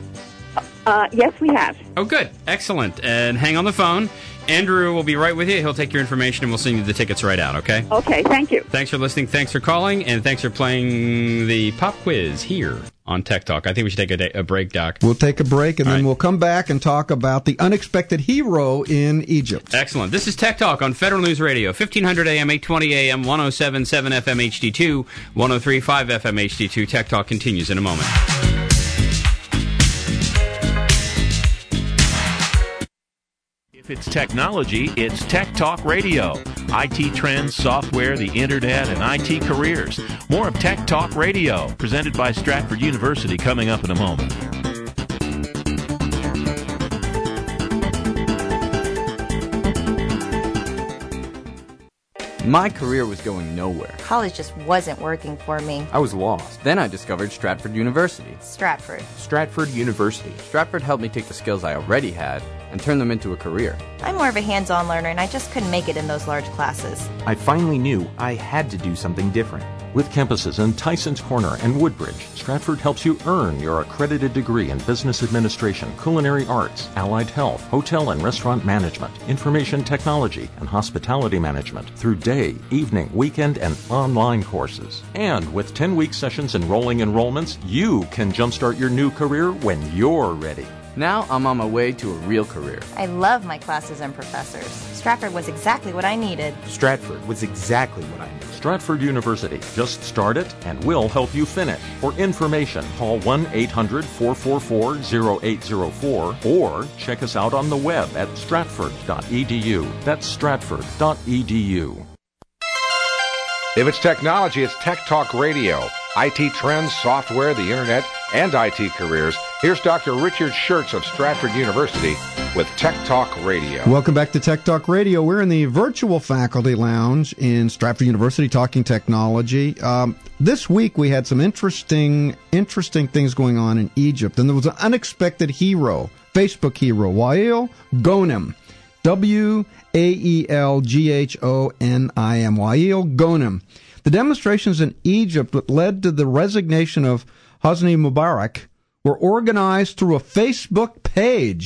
Uh, yes, we have. Oh, good. Excellent. And hang on the phone. Andrew will be right with you. He'll take your information, and we'll send you the tickets right out, okay? Okay, thank you. Thanks for listening. Thanks for calling, and thanks for playing the pop quiz here on Tech Talk. I think we should take a, day, a break, Doc. We'll take a break, and All then right. we'll come back and talk about the unexpected hero in Egypt. Excellent. This is Tech Talk on Federal News Radio, fifteen hundred A M, eight twenty A M, one oh seven point seven F M H D two, one oh three point five F M H D two. Tech Talk continues in a moment. If it's technology, it's Tech Talk Radio. I T trends, software, the internet, and I T careers. More of Tech Talk Radio, presented by Stratford University, coming up in a moment. My career was going nowhere. College just wasn't working for me. I was lost. Then I discovered Stratford University. Stratford. Stratford University. Stratford helped me take the skills I already had and turn them into a career. I'm more of a hands-on learner, and I just couldn't make it in those large classes. I finally knew I had to do something different. With campuses in Tysons Corner and Woodbridge, Stratford helps you earn your accredited degree in business administration, culinary arts, allied health, hotel and restaurant management, information technology, and hospitality management through day, evening, weekend, and online courses. And with ten-week sessions and rolling enrollments, you can jumpstart your new career when you're ready. Now I'm on my way to a real career. I love my classes and professors. Stratford was exactly what I needed. Stratford was exactly what I needed. Stratford University. Just start it, and we'll help you finish. For information, call one eight hundred, four four four, oh eight oh four or check us out on the web at stratford dot e d u. That's stratford dot e d u. If it's technology, it's Tech Talk Radio. I T trends, software, the internet, and I T careers. Here's Doctor Richard Schertz of Stratford University with Tech Talk Radio. Welcome back to Tech Talk Radio. We're in the virtual faculty lounge in Stratford University talking technology. Um, this week we had some interesting, interesting things going on in Egypt, and there was an unexpected hero, Facebook hero, Wael Ghonim. W A E L G H O N I M. Wael Ghonim. The demonstrations in Egypt that led to the resignation of Hosni Mubarak were organized through a Facebook page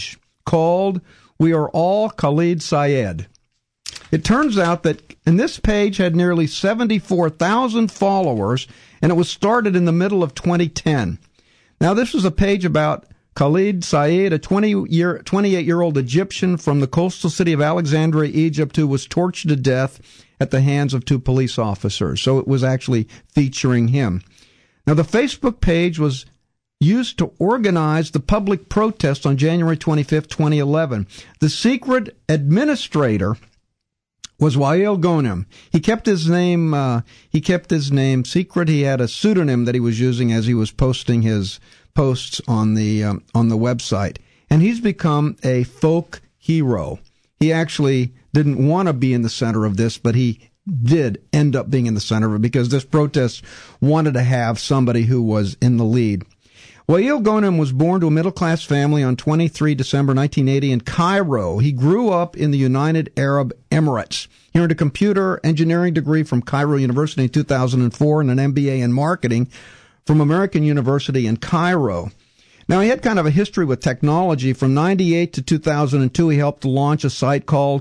called We Are All Khalid Syed. It turns out that, and this page had nearly seventy-four thousand followers, and it was started in the middle of twenty ten. Now, this was a page about Khalid Syed, a twenty-year, twenty-eight-year-old Egyptian from the coastal city of Alexandria, Egypt, who was tortured to death at the hands of two police officers. So it was actually featuring him. Now, the Facebook page was used to organize the public protest on January twenty-fifth, twenty eleven. The secret administrator was Wael Ghonim. He kept his name, uh, he kept his name secret. He had a pseudonym that he was using as he was posting his posts on the, um, on the website. And he's become a folk hero. He actually didn't want to be in the center of this, but he did end up being in the center of it because this protest wanted to have somebody who was in the lead. Wael Ghonim was born to a middle-class family on the twenty-third of December nineteen eighty in Cairo. He grew up in the United Arab Emirates. He earned a computer engineering degree from Cairo University in two thousand four and an M B A in marketing from American University in Cairo. Now, he had kind of a history with technology. From ninety-eight to two thousand two, he helped launch a site called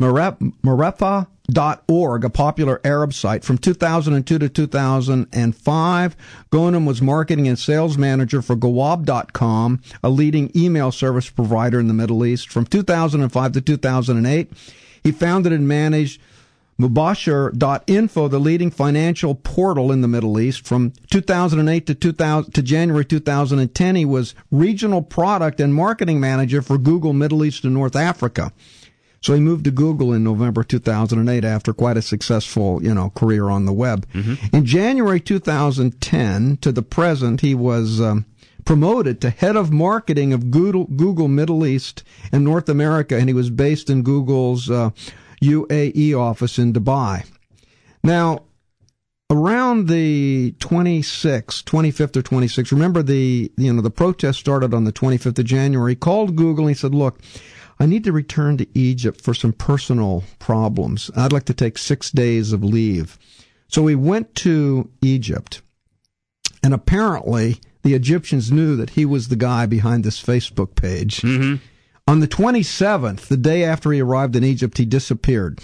Marefa dot org, a popular Arab site. From two thousand two to two thousand five, Ghonim was marketing and sales manager for Gawab dot com, a leading email service provider in the Middle East. From two thousand five to two thousand eight, he founded and managed Mubashir dot info, the leading financial portal in the Middle East. From two thousand eight to two thousand to January two thousand ten, he was regional product and marketing manager for Google Middle East and North Africa. So he moved to Google in November two thousand eight after quite a successful, you know, career on the web. Mm-hmm. In January two thousand ten to the present, he was um, promoted to head of marketing of Google, Google Middle East and North America, and he was based in Google's uh, U A E office in Dubai. Now, around the twenty-sixth, twenty-fifth or twenty-sixth, remember the, you know, the protest started on the twenty-fifth of January. He called Google and he said, look, I need to return to Egypt for some personal problems. I'd like to take six days of leave. So he went to Egypt, and apparently the Egyptians knew that he was the guy behind this Facebook page. Mm-hmm. On the twenty-seventh, the day after he arrived in Egypt, he disappeared.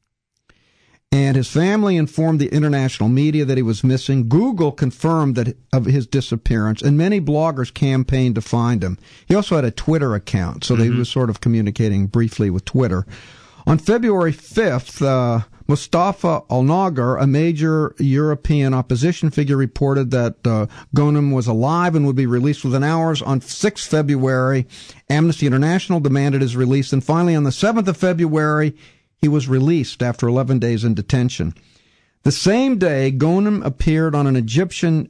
And his family informed the international media that he was missing. Google confirmed that of his disappearance, and many bloggers campaigned to find him. He also had a Twitter account, so mm-hmm. he was sort of communicating briefly with Twitter. On February fifth, uh, Mustafa Al-Nagar, a major European opposition figure, reported that uh, Ghonim was alive and would be released within hours. On the sixth of February, Amnesty International demanded his release. And finally, on the seventh of February, he was released after eleven days in detention. The same day, Ghonim appeared on an Egyptian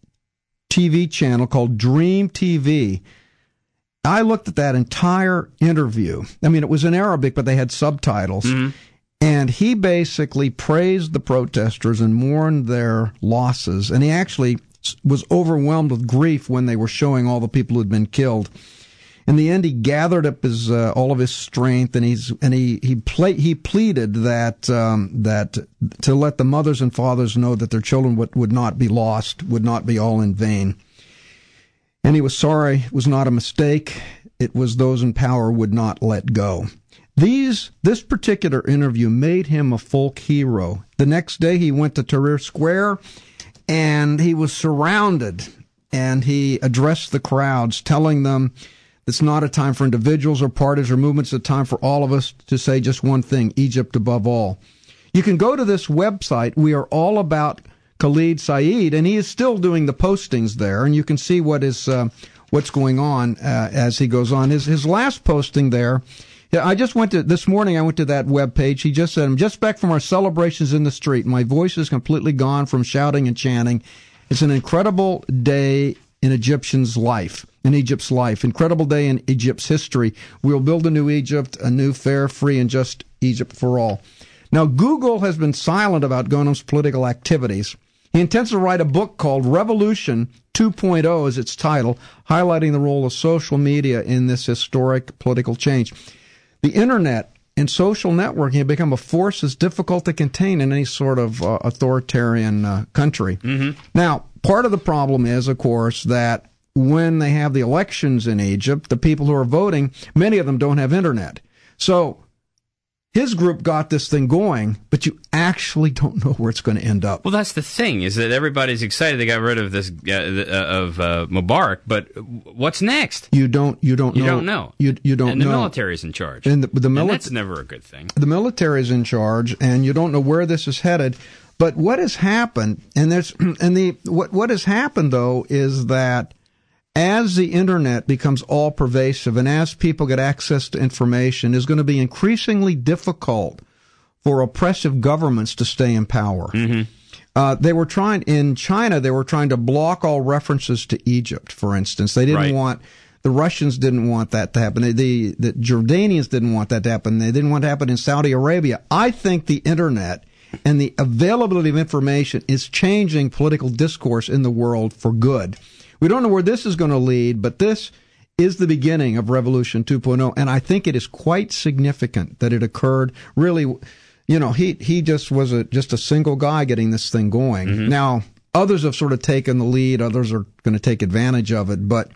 T V channel called Dream T V. I looked at that entire interview. I mean, it was in Arabic, but they had subtitles. Mm-hmm. And he basically praised the protesters and mourned their losses. And he actually was overwhelmed with grief when they were showing all the people who had been killed. In the end, he gathered up his uh, all of his strength, and he's and he he ple- he pleaded that um, that to let the mothers and fathers know that their children would, would not be lost, would not be all in vain. And he was sorry it was not a mistake. It was those in power would not let go. These this particular interview made him a folk hero. The next day, he went to Tahrir Square, and he was surrounded, and he addressed the crowds, telling them, it's not a time for individuals or parties or movements. It's a time for all of us to say just one thing, Egypt above all. You can go to this website. We are all about Khalid Syed, and he is still doing the postings there, and you can see what is uh, what's going on uh, as he goes on. His his last posting there, I just went to, this morning I went to that web page. He just said, I'm just back from our celebrations in the street. My voice is completely gone from shouting and chanting. It's an incredible day in Egyptians' life. In Egypt's life. Incredible day in Egypt's history. We'll build a new Egypt, a new, fair, free, and just Egypt for all. Now, Google has been silent about Ghonim's political activities. He intends to write a book called Revolution two point oh is its title, highlighting the role of social media in this historic political change. The Internet and social networking have become a force that's difficult to contain in any sort of uh, authoritarian uh, country. Mm-hmm. Now, part of the problem is, of course, that when they have the elections in Egypt, the people who are voting, many of them don't have internet. So his group got this thing going, but you actually don't know where it's going to end up. Well, that's the thing, is that everybody's excited they got rid of this uh, of uh, Mubarak, but what's next? You don't. You don't. You know. don't know. You you don't and the know. military's in charge, and the, the mili- and that's never a good thing. The military is in charge, and you don't know where this is headed. But what has happened, and there's and the what what has happened though is that as the internet becomes all pervasive and as people get access to information, it's going to be increasingly difficult for oppressive governments to stay in power. Mm-hmm. Uh, they were trying, in China, they were trying to block all references to Egypt, for instance. They didn't Right. want, the Russians didn't want that to happen. They, the, the Jordanians didn't want that to happen. They didn't want it to happen in Saudi Arabia. I think the internet and the availability of information is changing political discourse in the world for good. We don't know where this is going to lead, but this is the beginning of Revolution two point oh, and I think it is quite significant that it occurred. Really, you know, he he just was a just a single guy getting this thing going. Mm-hmm. Now, others have sort of taken the lead. Others are going to take advantage of it, but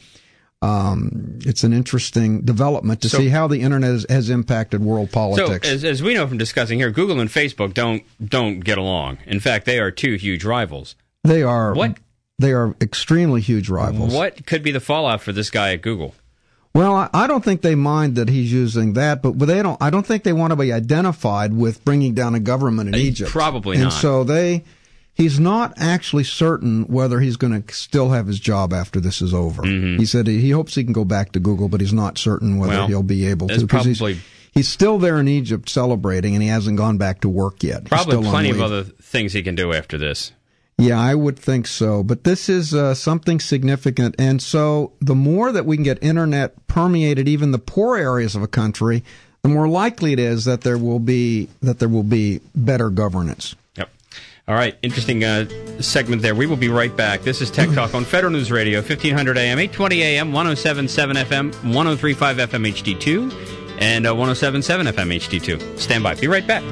um, it's an interesting development to So- see how the internet has, has impacted world politics. So, as, as we know from discussing here, Google and Facebook don't don't get along. In fact, they are two huge rivals. They are What? They are extremely huge rivals. What could be the fallout for this guy at Google? Well, I, I don't think they mind that he's using that, but, but they don't. I don't think they want to be identified with bringing down a government in Uh, Egypt. probably and not. so they, he's not actually certain whether he's going to still have his job after this is over. Mm-hmm. He said he, he hopes he can go back to Google, but he's not certain whether Well, he'll be able to. there's 'cause probably- he's, he's still there in Egypt celebrating, and he hasn't gone back to work yet. He's Probably still on plenty of leave. other things he can do after this. Yeah, I would think so. But this is uh, something significant. And so the more that we can get internet permeated even the poor areas of a country, the more likely it is that there will be that there will be better governance. Yep. All right. Interesting uh, segment there. We will be right back. This is Tech Talk on Federal News Radio, fifteen hundred A M, eight twenty A M, ten seventy-seven F M, ten thirty-five F M H D two, and uh, ten seventy-seven F M H D two. Stand by. Be right back.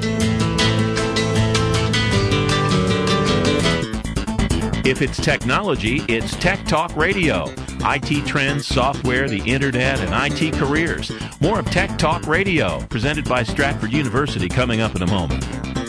If it's technology, it's Tech Talk Radio. I T trends, software, the internet, and I T careers. More of Tech Talk Radio, presented by Stratford University, coming up in a moment.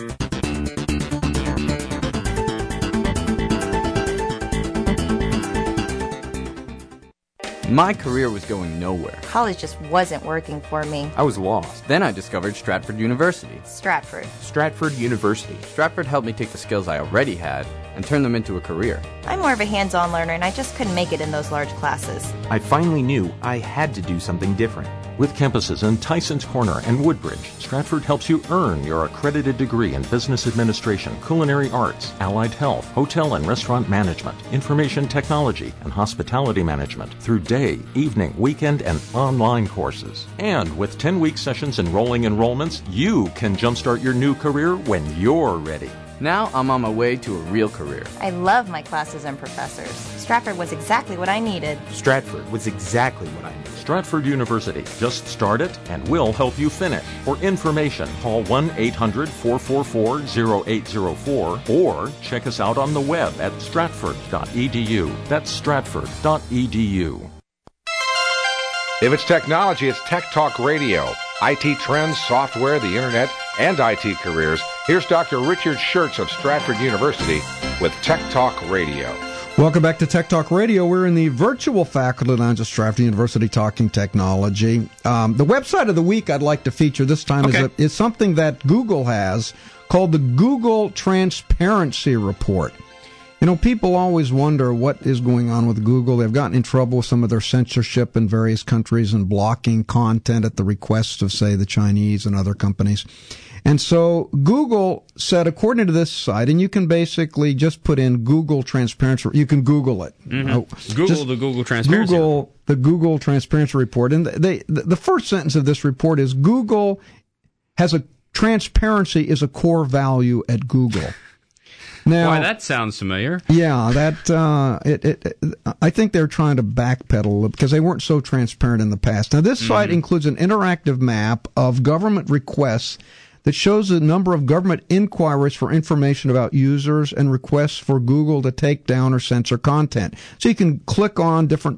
My career was going nowhere. College just wasn't working for me. I was lost. Then I discovered Stratford University. Stratford. Stratford University. Stratford helped me take the skills I already had and turn them into a career. I'm more of a hands-on learner, and I just couldn't make it in those large classes. I finally knew I had to do something different. With campuses in Tysons Corner and Woodbridge, Stratford helps you earn your accredited degree in business administration, culinary arts, allied health, hotel and restaurant management, information technology, and hospitality management through day, evening, weekend, and online courses. And with ten-week sessions and rolling enrollments, you can jumpstart your new career when you're ready. Now I'm on my way to a real career. I love my classes and professors. Stratford was exactly what I needed. Stratford was exactly what I needed. Stratford University. Just start it and we'll help you finish. For information, call one eight hundred, four four four, zero eight zero four or check us out on the web at stratford dot e d u. That's stratford dot e d u. If it's technology, it's Tech Talk Radio. I T trends, software, the internet, and I T careers. Here's Doctor Richard Schertz of Stratford University with Tech Talk Radio. Welcome back to Tech Talk Radio. We're in the virtual faculty lounge of Stratford University talking technology. Um, the website of the week I'd like to feature this time Okay. is, a, is something that Google has called the Google Transparency Report. You know, people always wonder what is going on with Google. They've gotten in trouble with some of their censorship in various countries and blocking content at the request of, say, the Chinese and other companies. And so Google said, according to this site, and you can basically just put in Google Transparency, you can Google it. Mm-hmm. Oh, Google just the Google Transparency Google Report. the Google Transparency Report. And they, the, the first sentence of this report is Google has a, transparency is a core value at Google. Now, Why, that sounds familiar. yeah, that uh, it, it, it. I think they're trying to backpedal because they weren't so transparent in the past. Now, this mm-hmm. site includes an interactive map of government requests that shows the number of government inquiries for information about users and requests for Google to take down or censor content. So you can click on different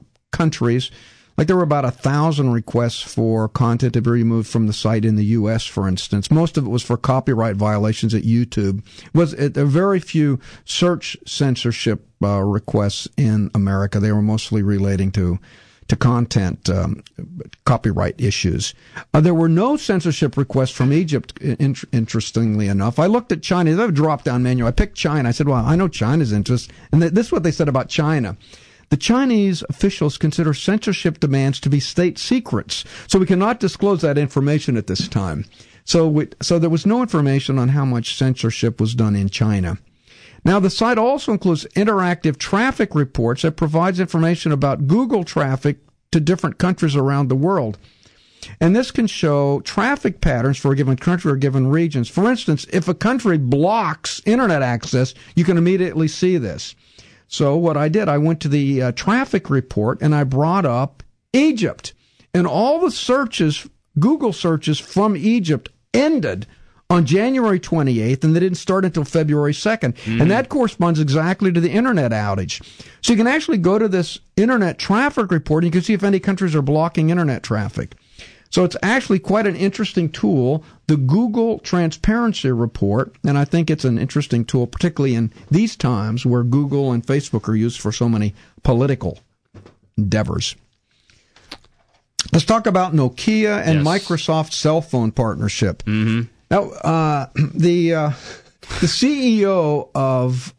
countries. Like there were about a thousand requests for content to be removed from the site in the U S, for instance. Most of it was for copyright violations at YouTube. It was it, there were very few search censorship uh, requests in America. They were mostly relating to to content um, copyright issues. Uh, there were no censorship requests from Egypt, in, interestingly enough. I looked at China. They have a drop-down menu. I picked China. I said, well, I know China's interest. And th- this is what they said about China. The Chinese officials consider censorship demands to be state secrets, so we cannot disclose that information at this time. So, we, so there was no information on how much censorship was done in China. Now, the site also includes interactive traffic reports that provides information about Google traffic to different countries around the world. And this can show traffic patterns for a given country or given regions. For instance, if a country blocks internet access, you can immediately see this. So what I did, I went to the uh, traffic report and I brought up Egypt. And all the searches, Google searches from Egypt ended on January twenty-eighth, and they didn't start until February second. Mm. And that corresponds exactly to the internet outage. So you can actually go to this internet traffic report, and you can see if any countries are blocking internet traffic. So it's actually quite an interesting tool, the Google Transparency Report, and I think it's an interesting tool, particularly in these times where Google and Facebook are used for so many political endeavors. Let's talk about Nokia and yes. Microsoft cell phone partnership. Mm-hmm. Now, uh, the uh, the C E O of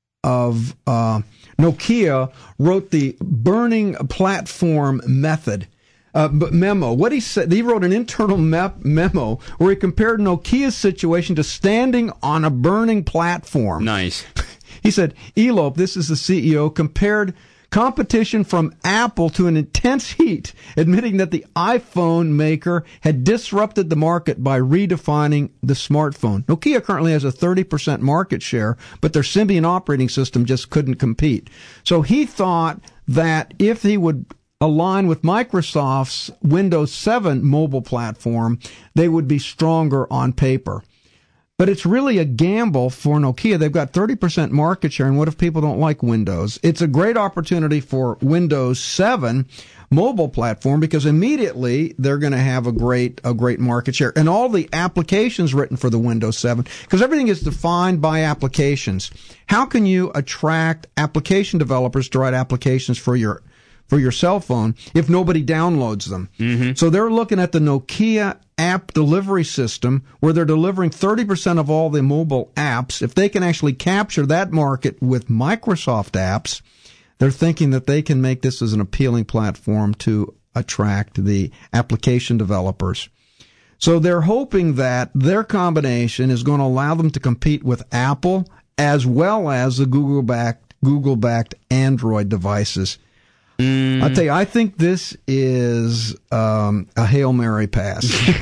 of uh, Nokia wrote the burning platform method uh, memo. What he said, he wrote an internal mep- memo where he compared Nokia's situation to standing on a burning platform. Nice. He said, Elope, this is the C E O, compared competition from Apple to an intense heat, admitting that the iPhone maker had disrupted the market by redefining the smartphone. Nokia currently has a thirty percent market share, but their Symbian operating system just couldn't compete. So he thought that if he would align with Microsoft's Windows seven mobile platform, they would be stronger on paper. But it's really a gamble for Nokia. They've got thirty percent market share, and what if people don't like Windows? It's a great opportunity for Windows seven mobile platform because immediately they're going to have a great a great market share. And all the applications written for the Windows seven, because everything is defined by applications. How can you attract application developers to write applications for your for your cell phone if nobody downloads them? Mm-hmm. So they're looking at the Nokia app delivery system where they're delivering thirty percent of all the mobile apps. If they can actually capture that market with Microsoft apps, they're thinking that they can make this as an appealing platform to attract the application developers. So they're hoping that their combination is going to allow them to compete with Apple as well as the Google-backed, Google-backed Android devices. Mm. I'll tell you, I think this is um, a Hail Mary pass.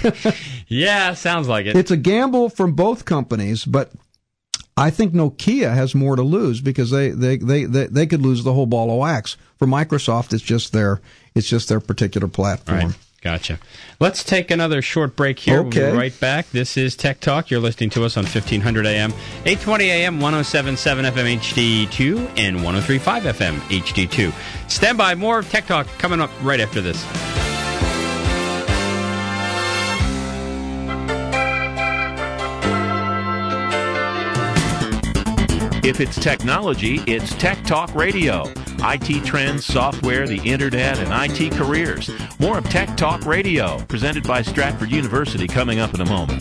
Yeah, sounds like it. It's a gamble from both companies, but I think Nokia has more to lose because they, they, they, they, they could lose the whole ball of wax. For Microsoft, it's just their it's just their particular platform. Right. Gotcha. Let's take another short break here. Okay. We'll be right back. This is Tech Talk. You're listening to us on fifteen hundred A M, eight twenty A M, one oh seven point seven F M H D two, and one oh three point five F M H D two. Stand by. More of Tech Talk coming up right after this. If it's technology, it's Tech Talk Radio. I T trends, software, the internet, and I T careers. More of Tech Talk Radio, presented by Stratford University, coming up in a moment.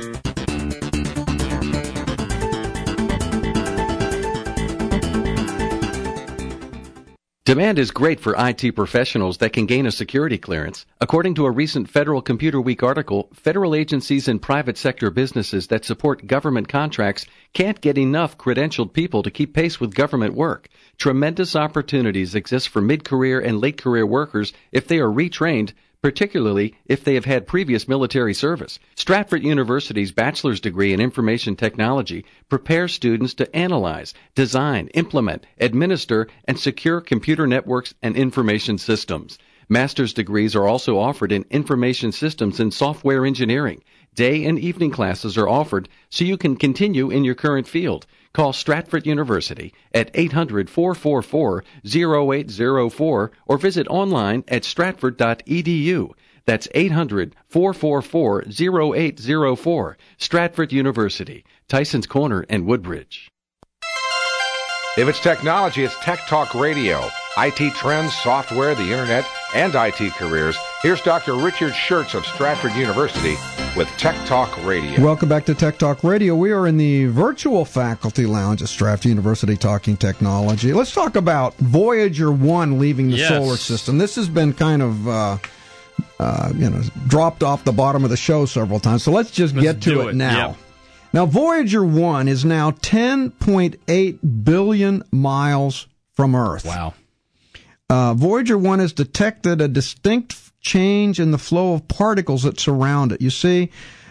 Demand is great for I T professionals that can gain a security clearance. According to a recent Federal Computer Week article, federal agencies and private sector businesses that support government contracts can't get enough credentialed people to keep pace with government work. Tremendous opportunities exist for mid-career and late-career workers if they are retrained, particularly if they have had previous military service. Stratford University's bachelor's degree in information technology prepares students to analyze, design, implement, administer, and secure computer networks and information systems. Master's degrees are also offered in information systems and software engineering. Day and evening classes are offered so you can continue in your current field. Call Stratford University at eight hundred, four four four, zero eight zero four or visit online at stratford dot e d u. That's eight hundred, four four four, zero eight zero four. Stratford University, Tyson's Corner and Woodbridge. If it's technology, it's Tech Talk Radio. I T trends, software, the internet, and I T careers. Here's Doctor Richard Schertz of Stratford University with Tech Talk Radio. Welcome back to Tech Talk Radio. We are in the virtual faculty lounge at Stratford University talking technology. Let's talk about Voyager one leaving the yes. solar system. This has been kind of uh, uh, you know dropped off the bottom of the show several times. So let's just let's get to it, it now. Yep. Now, Voyager one is now ten point eight billion miles from Earth. Wow. Uh, Voyager one has detected a distinct change in the flow of particles that surround it. You see,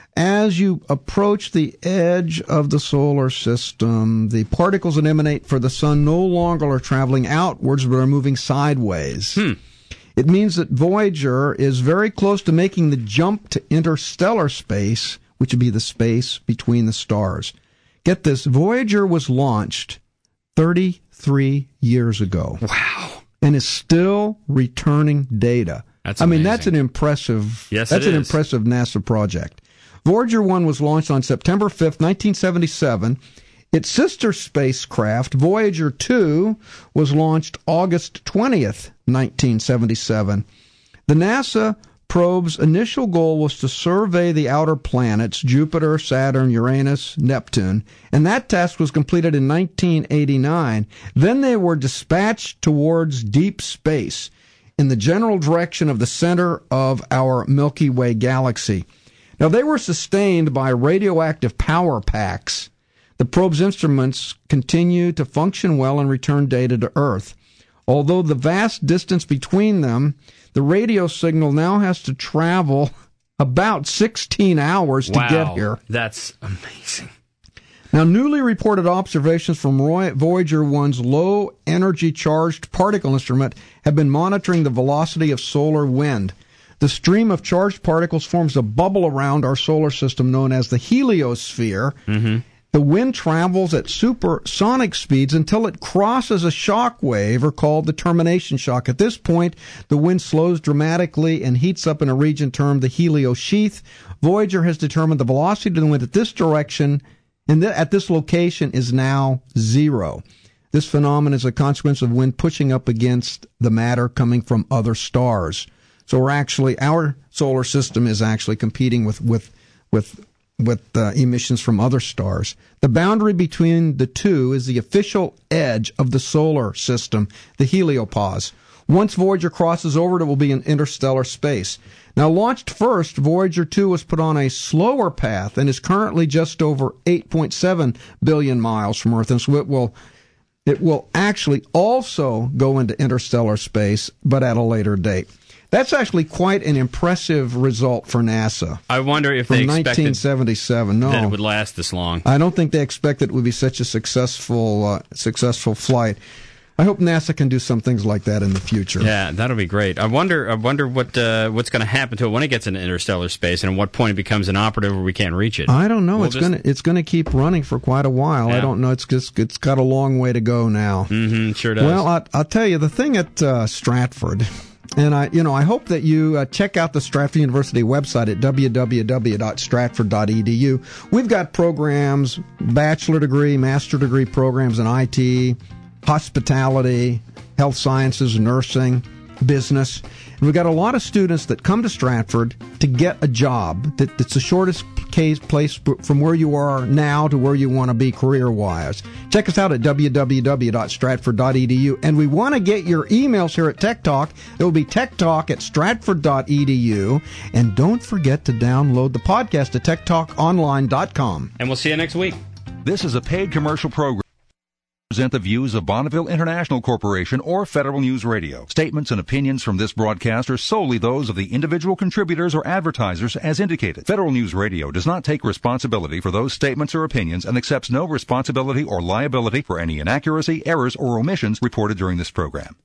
as you approach the edge of the solar system, the particles that emanate from the sun no longer are traveling outwards, but are moving sideways. Hmm. It means that Voyager is very close to making the jump to interstellar space, which would be the space between the stars. Get this, Voyager was launched thirty-three years ago. Wow. And is still returning data. That's I mean, amazing. that's an impressive, yes, that's it an is. impressive NASA project. Voyager one was launched on September fifth, nineteen seventy-seven. Its sister spacecraft, Voyager two, was launched August twentieth, nineteen seventy-seven. The NASA probe's initial goal was to survey the outer planets, Jupiter, Saturn, Uranus, Neptune, and that task was completed in nineteen eighty-nine. Then they were dispatched towards deep space in the general direction of the center of our Milky Way galaxy. Now, they were sustained by radioactive power packs. The probe's instruments continue to function well and return data to Earth. Although the vast distance between them, the radio signal now has to travel about sixteen hours to wow. get here. That's amazing. Now, newly reported observations from Voyager one's low-energy charged particle instrument have been monitoring the velocity of solar wind. The stream of charged particles forms a bubble around our solar system known as the heliosphere. Mm-hmm. The wind travels at supersonic speeds until it crosses a shock wave, or called the termination shock. At this point, the wind slows dramatically and heats up in a region termed the heliosheath. Voyager has determined the velocity of the wind at this direction and th- at this location is now zero. This phenomenon is a consequence of wind pushing up against the matter coming from other stars. So we're actually, our solar system is actually competing with, with, with, with uh, emissions from other stars. The boundary between the two is the official edge of the solar system, the heliopause. Once Voyager crosses over it, it will be in interstellar space. Now, launched first, Voyager two was put on a slower path and is currently just over eight point seven billion miles from Earth, and so it will, it will actually also go into interstellar space, but at a later date. That's actually quite an impressive result for NASA. I wonder if from they expected nineteen seventy-seven. No, that it would last this long. I don't think they expected it would be such a successful, uh, successful flight. I hope NASA can do some things like that in the future. Yeah, that'll be great. I wonder, I wonder what uh, what's going to happen to it when it gets into interstellar space, and at what point it becomes inoperative or we can't reach it. I don't know. We'll it's just... gonna it's gonna keep running for quite a while. Yeah. I don't know. It's just it's got a long way to go now. Mm-hmm, sure does. Well, I, I'll tell you the thing at uh, Stratford. And I, you know, I hope that you uh, check out the Stratford University website at w w w dot stratford dot e d u. We've got programs, bachelor degree, master degree programs in I T, hospitality, health sciences, nursing, business. And we've got a lot of students that come to Stratford to get a job. That, that's the shortest case place from where you are now to where you want to be career-wise. Check us out at w w w dot stratford dot e d u. And we want to get your emails here at Tech Talk. It will be tech talk at stratford dot e d u. And don't forget to download the podcast at tech talk online dot com. And we'll see you next week. This is a paid commercial program. Present the views of Bonneville International Corporation or Federal News Radio. Statements and opinions from this broadcast are solely those of the individual contributors or advertisers as indicated. Federal News Radio does not take responsibility for those statements or opinions and accepts no responsibility or liability for any inaccuracy, errors, or omissions reported during this program.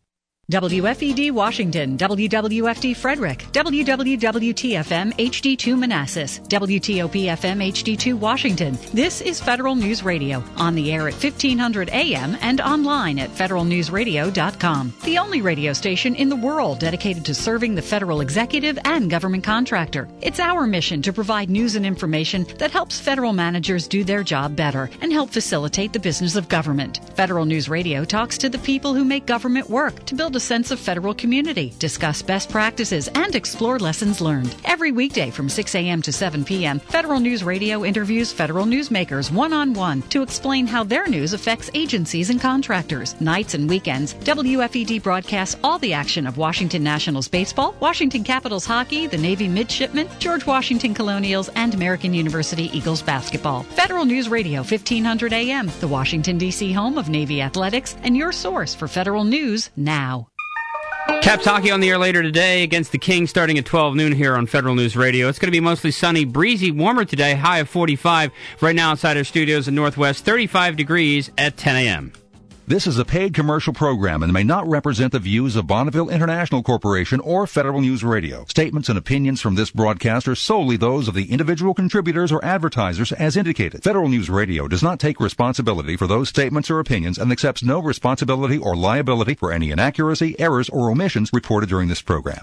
W F E D Washington, W W F D Frederick, W W W T F M H D two Manassas, W T O P F M H D two Washington. This is Federal News Radio, on the air at fifteen hundred A M and online at federal news radio dot com. The only radio station in the world dedicated to serving the federal executive and government contractor. It's our mission to provide news and information that helps federal managers do their job better and help facilitate the business of government. Federal News Radio talks to the people who make government work to build a sense of federal community, discuss best practices, and explore lessons learned. Every weekday from six A M to seven P M, Federal News Radio interviews federal newsmakers one-on-one to explain how their news affects agencies and contractors. Nights and weekends, W F E D broadcasts all the action of Washington Nationals baseball, Washington Capitals hockey, the Navy midshipmen, George Washington Colonials, and American University Eagles basketball. Federal News Radio, fifteen hundred A M, the Washington, D C home of Navy athletics, and your source for federal news now. Caps hockey on the air later today against the Kings starting at twelve noon here on Federal News Radio. It's going to be mostly sunny, breezy, warmer today, high of forty-five. Right now outside our studios in Northwest, thirty-five degrees at ten A M. This is a paid commercial program and may not represent the views of Bonneville International Corporation or Federal News Radio. Statements and opinions from this broadcast are solely those of the individual contributors or advertisers as indicated. Federal News Radio does not take responsibility for those statements or opinions and accepts no responsibility or liability for any inaccuracy, errors, or omissions reported during this program.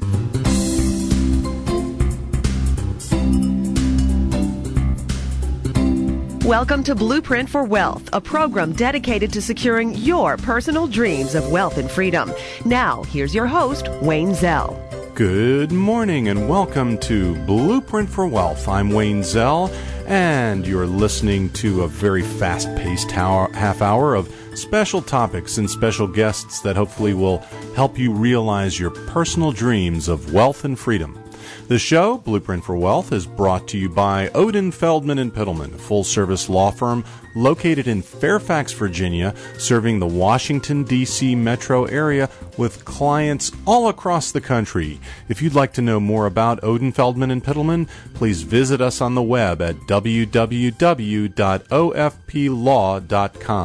Welcome to Blueprint for Wealth, a program dedicated to securing your personal dreams of wealth and freedom. Now, here's your host, Wayne Zell. Good morning and welcome to Blueprint for Wealth. I'm Wayne Zell, and you're listening to a very fast-paced half hour of special topics and special guests that hopefully will help you realize your personal dreams of wealth and freedom. The show, Blueprint for Wealth, is brought to you by Odin, Feldman and Pittleman, a full-service law firm located in Fairfax, Virginia, serving the Washington, D C metro area with clients all across the country. If you'd like to know more about Odin, Feldman and Pittleman, please visit us on the web at w w w dot o f p law dot com.